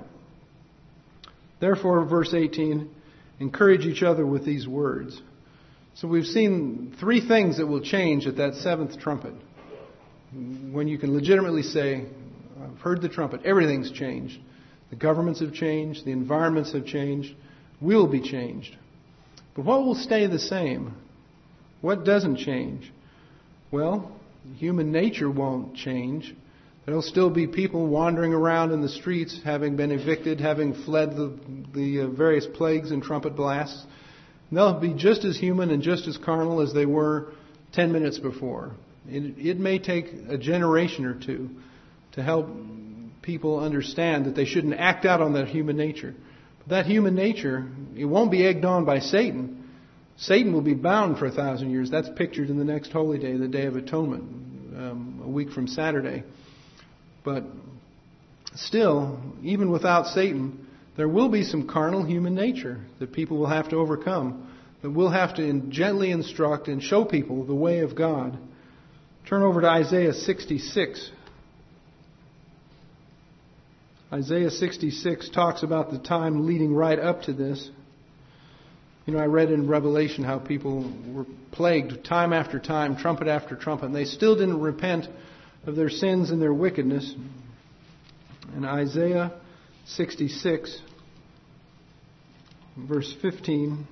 Therefore, verse eighteen, encourage each other with these words. So we've seen three things that will change at that seventh trumpet. When you can legitimately say, I've heard the trumpet. Everything's changed. The governments have changed. The environments have changed. We'll be changed. But what will stay the same? What doesn't change? Well, human nature won't change. There'll still be people wandering around in the streets, having been evicted, having fled the, the uh, various plagues and trumpet blasts. And they'll be just as human and just as carnal as they were ten minutes before. It, it may take a generation or two to help people understand that they shouldn't act out on that human nature. But that human nature, it won't be egged on by Satan. Satan will be bound for a thousand years. That's pictured in the next holy day, the Day of Atonement, um, a week from Saturday. But still, even without Satan, there will be some carnal human nature that people will have to overcome, that we'll have to gently instruct and show people the way of God. Turn over to Isaiah sixty-six. Isaiah sixty-six talks about the time leading right up to this. You know, I read in Revelation how people were plagued time after time, trumpet after trumpet, and they still didn't repent of their sins and their wickedness. In Isaiah sixty-six, verse fifteen,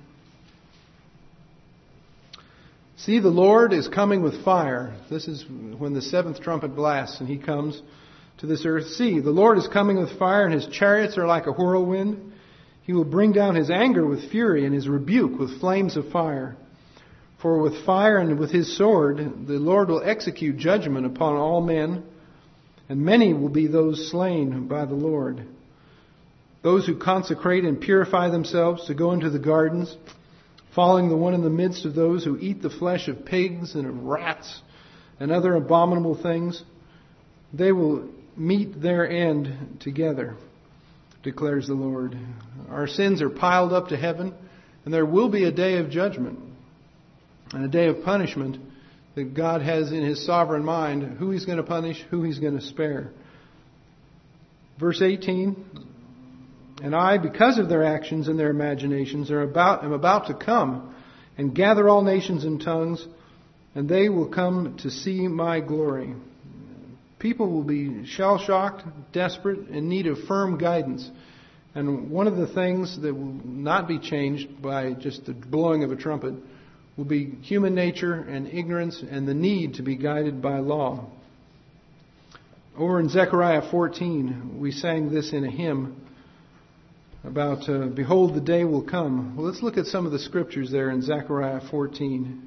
see, the Lord is coming with fire. This is when the seventh trumpet blasts and He comes to this earth. See, the Lord is coming with fire, and His chariots are like a whirlwind. He will bring down His anger with fury and His rebuke with flames of fire. For with fire and with His sword, the Lord will execute judgment upon all men, and many will be those slain by the Lord. Those who consecrate and purify themselves to go into the gardens, following the one in the midst of those who eat the flesh of pigs and of rats and other abominable things, they will meet their end together, declares the Lord. Our sins are piled up to heaven, and there will be a day of judgment and a day of punishment that God has in His sovereign mind who He's going to punish, who He's going to spare. Verse eighteen, and I, because of their actions and their imaginations, are about, am about to come and gather all nations and tongues, and they will come to see my glory. People will be shell-shocked, desperate, in need of firm guidance. And one of the things that will not be changed by just the blowing of a trumpet will be human nature and ignorance and the need to be guided by law. Over in Zechariah fourteen, we sang this in a hymn about, uh, behold, the day will come. Well, let's look at some of the scriptures there in Zechariah fourteen.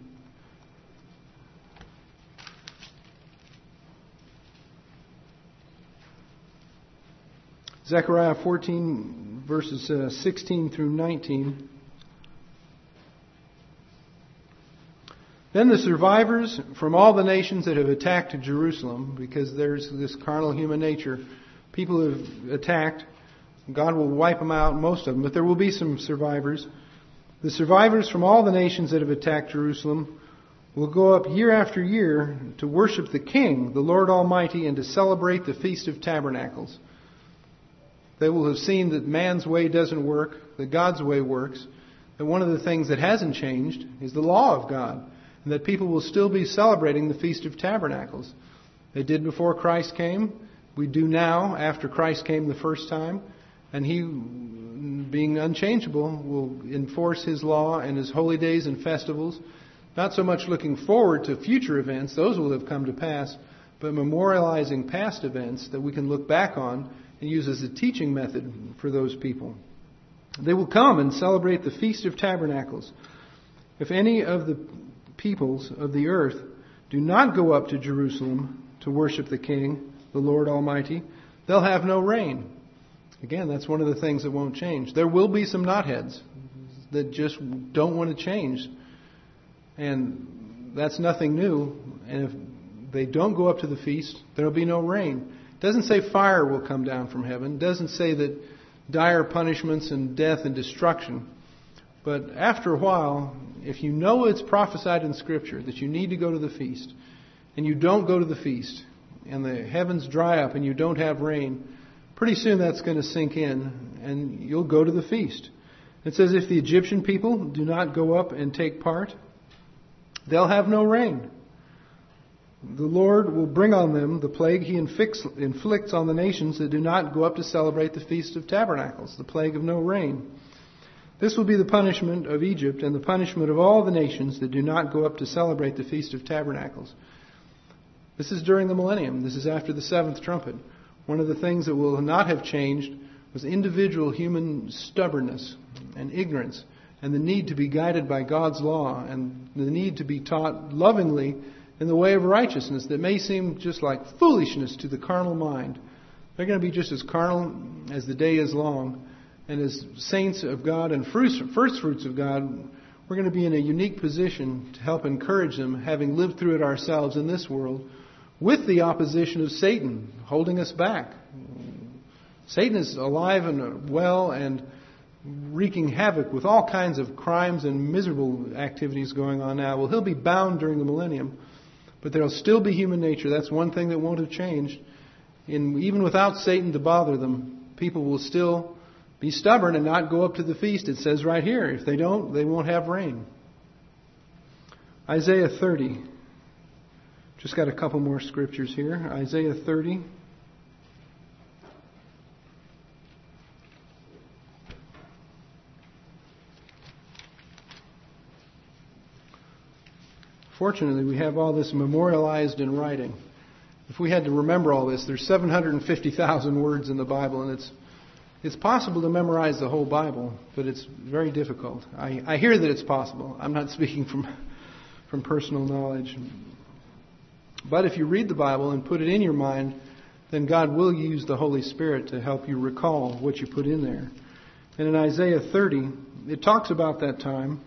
Zechariah fourteen, verses uh, sixteen through nineteen. Then the survivors from all the nations that have attacked Jerusalem, because there's this carnal human nature, people who have attacked, God will wipe them out, most of them, but there will be some survivors. The survivors from all the nations that have attacked Jerusalem will go up year after year to worship the King, the Lord Almighty, and to celebrate the Feast of Tabernacles. They will have seen that man's way doesn't work, that God's way works, that one of the things that hasn't changed is the law of God, and that people will still be celebrating the Feast of Tabernacles. They did before Christ came. We do now after Christ came the first time. And He, being unchangeable, will enforce His law and His holy days and festivals. Not so much looking forward to future events, those will have come to pass, but memorializing past events that we can look back on and use as a teaching method for those people. They will come and celebrate the Feast of Tabernacles. If any of the peoples of the earth do not go up to Jerusalem to worship the King, the Lord Almighty, they'll have no rain. Again, that's one of the things that won't change. There will be some knotheads that just don't want to change. And that's nothing new. And if they don't go up to the feast, there will be no rain. It doesn't say fire will come down from heaven. It doesn't say that dire punishments and death and destruction. But after a while, if you know it's prophesied in Scripture that you need to go to the feast, and you don't go to the feast, and the heavens dry up and you don't have rain, pretty soon that's going to sink in, and you'll go to the feast. It says if the Egyptian people do not go up and take part, they'll have no rain. The Lord will bring on them the plague he inflicts, inflicts on the nations that do not go up to celebrate the Feast of Tabernacles, the plague of no rain. This will be the punishment of Egypt and the punishment of all the nations that do not go up to celebrate the Feast of Tabernacles. This is during the millennium. This is after the seventh trumpet. One of the things that will not have changed was individual human stubbornness and ignorance and the need to be guided by God's law and the need to be taught lovingly in the way of righteousness that may seem just like foolishness to the carnal mind. They're going to be just as carnal as the day is long. And as saints of God and first fruits of God, we're going to be in a unique position to help encourage them, having lived through it ourselves in this world, with the opposition of Satan holding us back. Satan is alive and well and wreaking havoc with all kinds of crimes and miserable activities going on now. Well, he'll be bound during the millennium, but there'll still be human nature. That's one thing that won't have changed. And even without Satan to bother them, people will still be stubborn and not go up to the feast. It says right here, if they don't, they won't have rain. Isaiah thirty. Just got a couple more scriptures here. Isaiah thirty. Fortunately, we have all this memorialized in writing. If we had to remember all this, there's seven hundred fifty thousand words in the Bible, and it's it's possible to memorize the whole Bible, but it's very difficult. I, I hear that it's possible. I'm not speaking from from personal knowledge. But if you read the Bible and put it in your mind, then God will use the Holy Spirit to help you recall what you put in there. And in Isaiah thirty, it talks about that time.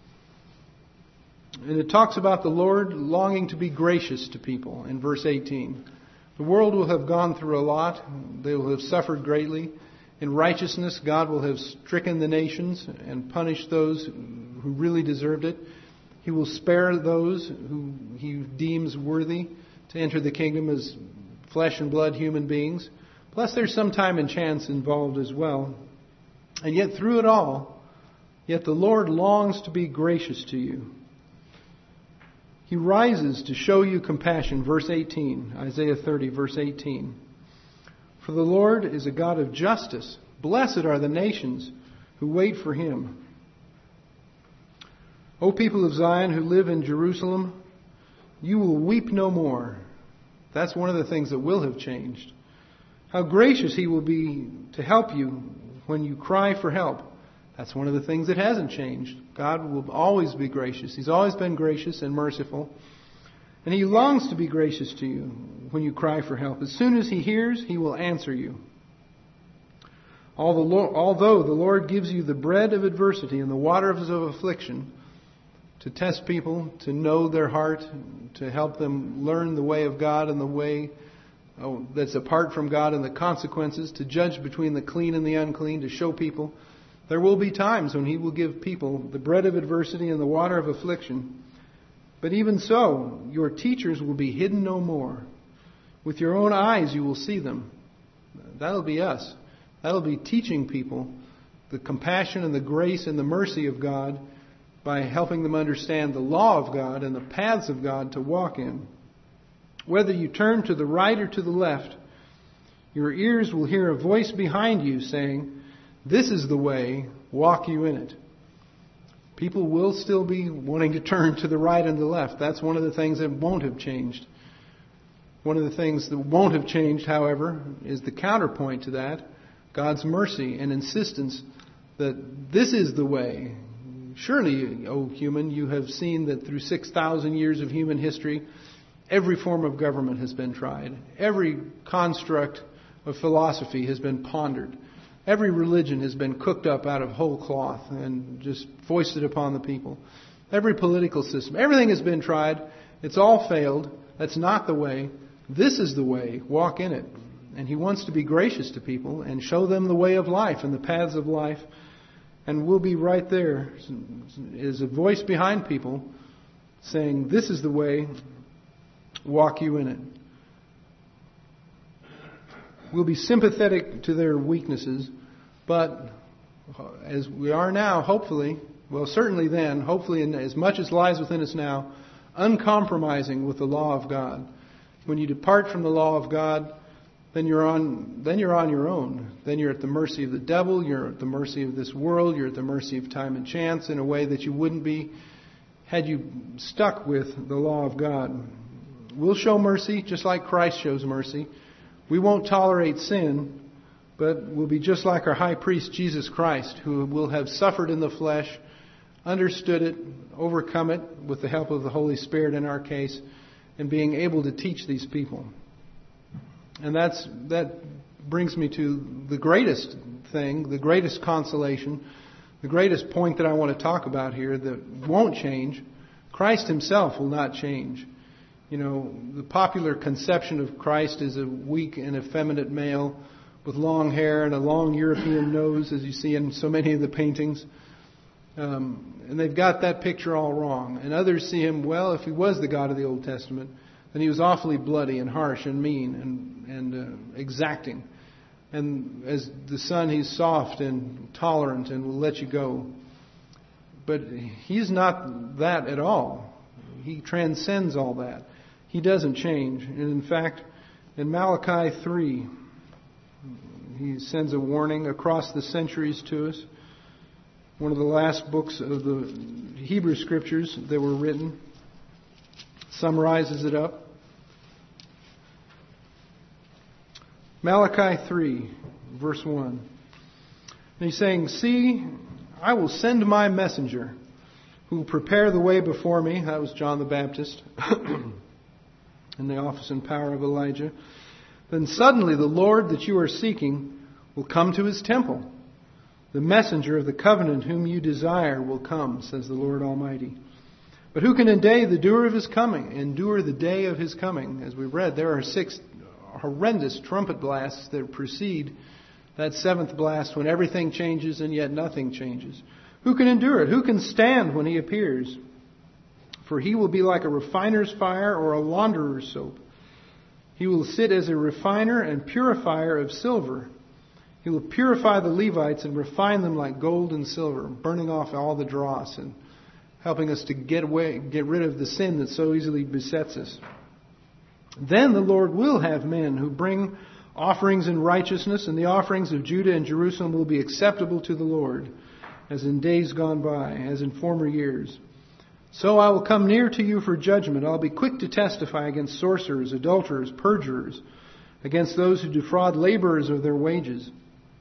And it talks about the Lord longing to be gracious to people in verse eighteen. The world will have gone through a lot. They will have suffered greatly. In righteousness, God will have stricken the nations and punished those who really deserved it. He will spare those who he deems worthy to enter the kingdom as flesh and blood human beings. Plus there's some time and chance involved as well. And yet through it all, yet the Lord longs to be gracious to you. He rises to show you compassion. Verse eighteen, Isaiah thirty, verse eighteen. For the Lord is a God of justice. Blessed are the nations who wait for Him. O people of Zion who live in Jerusalem, you will weep no more. That's one of the things that will have changed. How gracious He will be to help you when you cry for help. That's one of the things that hasn't changed. God will always be gracious. He's always been gracious and merciful. And He longs to be gracious to you when you cry for help. As soon as He hears, He will answer you. Although the Lord gives you the bread of adversity and the waters of affliction to test people, to know their heart, to help them learn the way of God and the way that's apart from God and the consequences, to judge between the clean and the unclean, to show people. There will be times when He will give people the bread of adversity and the water of affliction. But even so, your teachers will be hidden no more. With your own eyes you will see them. That'll be us. That'll be teaching people the compassion and the grace and the mercy of God by helping them understand the law of God and the paths of God to walk in. Whether you turn to the right or to the left, your ears will hear a voice behind you saying, "This is the way, walk you in it." People will still be wanting to turn to the right and the left. That's one of the things that won't have changed. One of the things that won't have changed, however, is the counterpoint to that, God's mercy and insistence that this is the way. Surely, O human, you have seen that through six thousand years of human history, every form of government has been tried. Every construct of philosophy has been pondered. Every religion has been cooked up out of whole cloth and just foisted upon the people. Every political system, everything has been tried. It's all failed. That's not the way. This is the way. Walk in it. And He wants to be gracious to people and show them the way of life and the paths of life. And we'll be right there as a voice behind people saying, "This is the way. Walk you in it." We'll be sympathetic to their weaknesses, but as we are now, hopefully, well, certainly then, hopefully, in as much as lies within us now, uncompromising with the law of God. When you depart from the law of God, then you're on then you're on your own. Then you're at the mercy of the devil, you're at the mercy of this world, you're at the mercy of time and chance in a way that you wouldn't be had you stuck with the law of God. We'll show mercy just like Christ shows mercy. We won't tolerate sin, but we'll be just like our high priest Jesus Christ, who will have suffered in the flesh, understood it, overcome it with the help of the Holy Spirit in our case, and being able to teach these people. And that's that brings me to the greatest thing, the greatest consolation, the greatest point that I want to talk about here that won't change. Christ himself will not change. You know, the popular conception of Christ is a weak and effeminate male with long hair and a long European nose, as you see in so many of the paintings. Um, and they've got that picture all wrong. And others see him, well, if he was the God of the Old Testament, then he was awfully bloody and harsh and mean and, and uh, exacting. And as the Son, he's soft and tolerant and will let you go. But he's not that at all. He transcends all that. He doesn't change. And in fact, in Malachi three, he sends a warning across the centuries to us. One of the last books of the Hebrew Scriptures that were written summarizes it up. Malachi three, verse one. And he's saying, "See, I will send my messenger who will prepare the way before me." That was John the Baptist in the office and power of Elijah. "Then suddenly the Lord that you are seeking will come to his temple. The messenger of the covenant whom you desire will come, says the Lord Almighty. But who can endure the doer of his coming, endure the day of his coming?" As we read, there are six horrendous trumpet blasts that precede that seventh blast when everything changes and yet nothing changes. Who can endure it? Who can stand when he appears? For he will be like a refiner's fire or a launderer's soap. He will sit as a refiner and purifier of silver. He will purify the Levites and refine them like gold and silver, burning off all the dross and helping us to get away, get rid of the sin that so easily besets us. Then the Lord will have men who bring offerings in righteousness, and the offerings of Judah and Jerusalem will be acceptable to the Lord, as in days gone by, as in former years. So I will come near to you for judgment. I'll be quick to testify against sorcerers, adulterers, perjurers, against those who defraud laborers of their wages,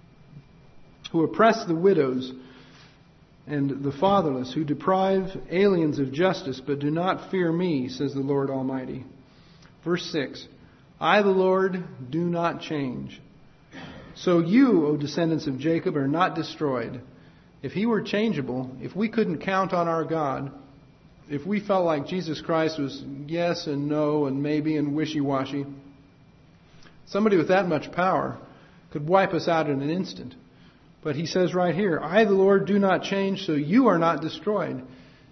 who oppress the widows and the fatherless, who deprive aliens of justice, but do not fear me, says the Lord Almighty. Verse six, I, the Lord, do not change. So you, O descendants of Jacob, are not destroyed. If he were changeable, if we couldn't count on our God, if we felt like Jesus Christ was yes and no and maybe and wishy-washy, somebody with that much power could wipe us out in an instant. But he says right here, I, the Lord, do not change, so you are not destroyed.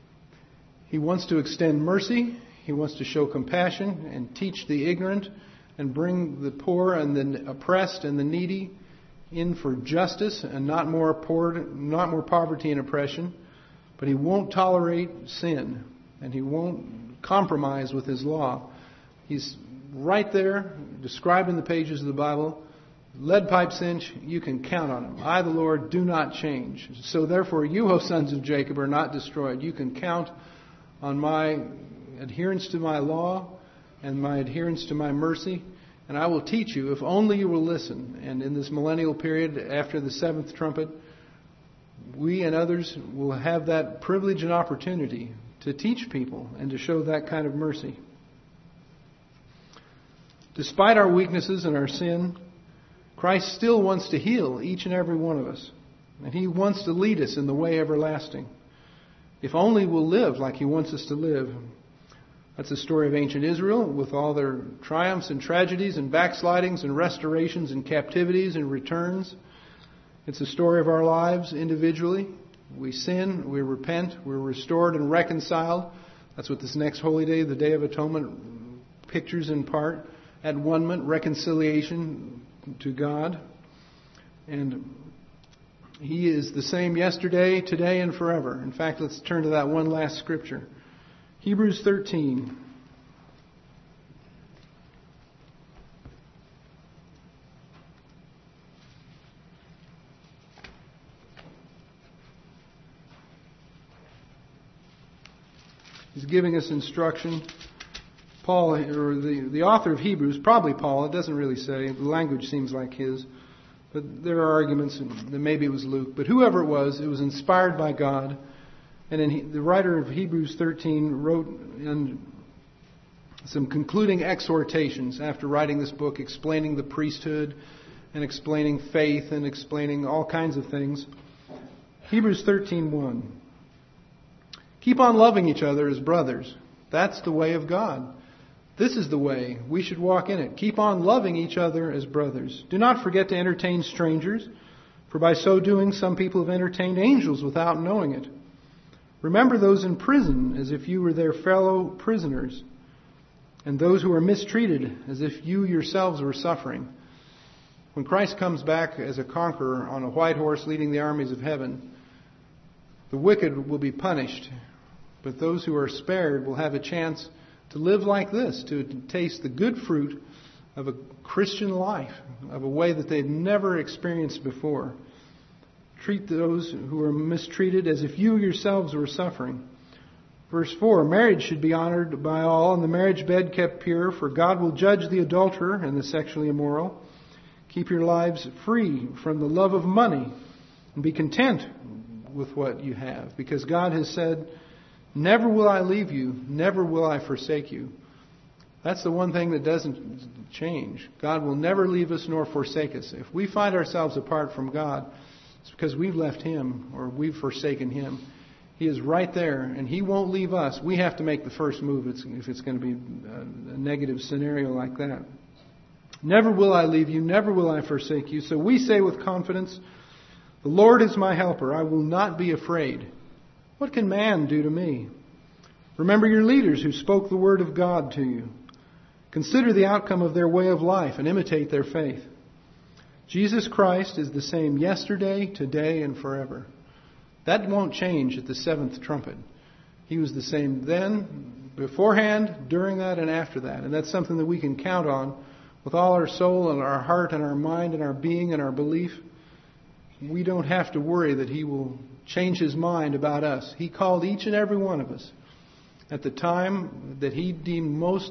He wants to extend mercy. He wants to show compassion and teach the ignorant and bring the poor and the oppressed and the needy in for justice and not more poor, not more poverty and oppression. But he won't tolerate sin, and he won't compromise with his law. He's right there, described in the pages of the Bible. Lead pipe cinch, you can count on him. I, the Lord, do not change. So therefore, you, O sons of Jacob, are not destroyed. You can count on my adherence to my law and my adherence to my mercy, and I will teach you if only you will listen. And in this millennial period, after the seventh trumpet, we and others will have that privilege and opportunity to teach people and to show that kind of mercy. Despite our weaknesses and our sin, Christ still wants to heal each and every one of us. And he wants to lead us in the way everlasting. If only we'll live like he wants us to live. That's the story of ancient Israel with all their triumphs and tragedies and backslidings and restorations and captivities and returns. It's the story of our lives individually. We sin, we repent, we're restored and reconciled. That's what this next holy day, the Day of Atonement, pictures in part. At-one-ment, reconciliation to God. And he is the same yesterday, today, and forever. In fact, let's turn to that one last scripture. Hebrews thirteen. He's giving us instruction. Paul, or the, the author of Hebrews, probably Paul, it doesn't really say. The language seems like his. But there are arguments that maybe it was Luke. But whoever it was, it was inspired by God. And then he, the writer of Hebrews thirteen wrote in some concluding exhortations after writing this book, explaining the priesthood and explaining faith and explaining all kinds of things. Hebrews thirteen one. Keep on loving each other as brothers. That's the way of God. This is the way. We should walk in it. Keep on loving each other as brothers. Do not forget to entertain strangers, for by so doing some people have entertained angels without knowing it. Remember those in prison as if you were their fellow prisoners, and those who are mistreated as if you yourselves were suffering. When Christ comes back as a conqueror on a white horse leading the armies of heaven, the wicked will be punished, but those who are spared will have a chance to live like this, to taste the good fruit of a Christian life, of a way that they've never experienced before. Treat those who are mistreated as if you yourselves were suffering. Verse four, marriage should be honored by all, and the marriage bed kept pure, for God will judge the adulterer and the sexually immoral. Keep your lives free from the love of money, and be content with what you have, because God has said, never will I leave you, never will I forsake you. That's the one thing that doesn't change. God will never leave us nor forsake us. If we find ourselves apart from God, it's because we've left Him or we've forsaken Him. He is right there, and He won't leave us. We have to make the first move if it's going to be a negative scenario like that. Never will I leave you, never will I forsake you. So we say with confidence, the Lord is my helper, I will not be afraid. What can man do to me? Remember your leaders who spoke the word of God to you. Consider the outcome of their way of life and imitate their faith. Jesus Christ is the same yesterday, today, and forever. That won't change at the seventh trumpet. He was the same then, beforehand, during that, and after that. And that's something that we can count on with all our soul and our heart and our mind and our being and our belief. We don't have to worry that He will change His mind about us. He called each and every one of us at the time that He deemed most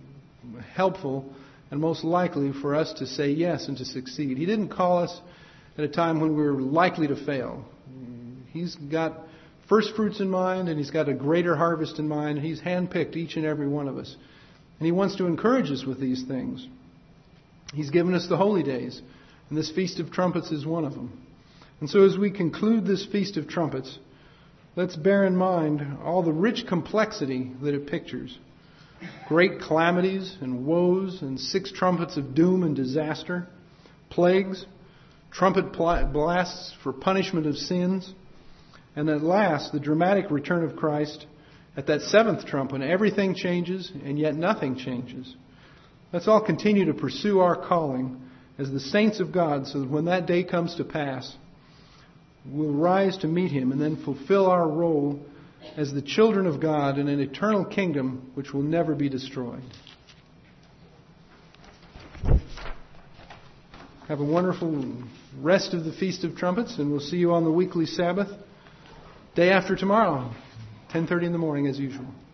helpful and most likely for us to say yes and to succeed. He didn't call us at a time when we were likely to fail. He's got first fruits in mind, and He's got a greater harvest in mind. He's handpicked each and every one of us. And He wants to encourage us with these things. He's given us the holy days, and this Feast of Trumpets is one of them. And so as we conclude this Feast of Trumpets, let's bear in mind all the rich complexity that it pictures. Great calamities and woes and six trumpets of doom and disaster, plagues, trumpet blasts for punishment of sins, and at last the dramatic return of Christ at that seventh trump when everything changes and yet nothing changes. Let's all continue to pursue our calling as the saints of God so that when that day comes to pass, we'll rise to meet Him and then fulfill our role as the children of God in an eternal kingdom which will never be destroyed. Have a wonderful rest of the Feast of Trumpets, and we'll see you on the weekly Sabbath day after tomorrow, ten thirty in the morning as usual.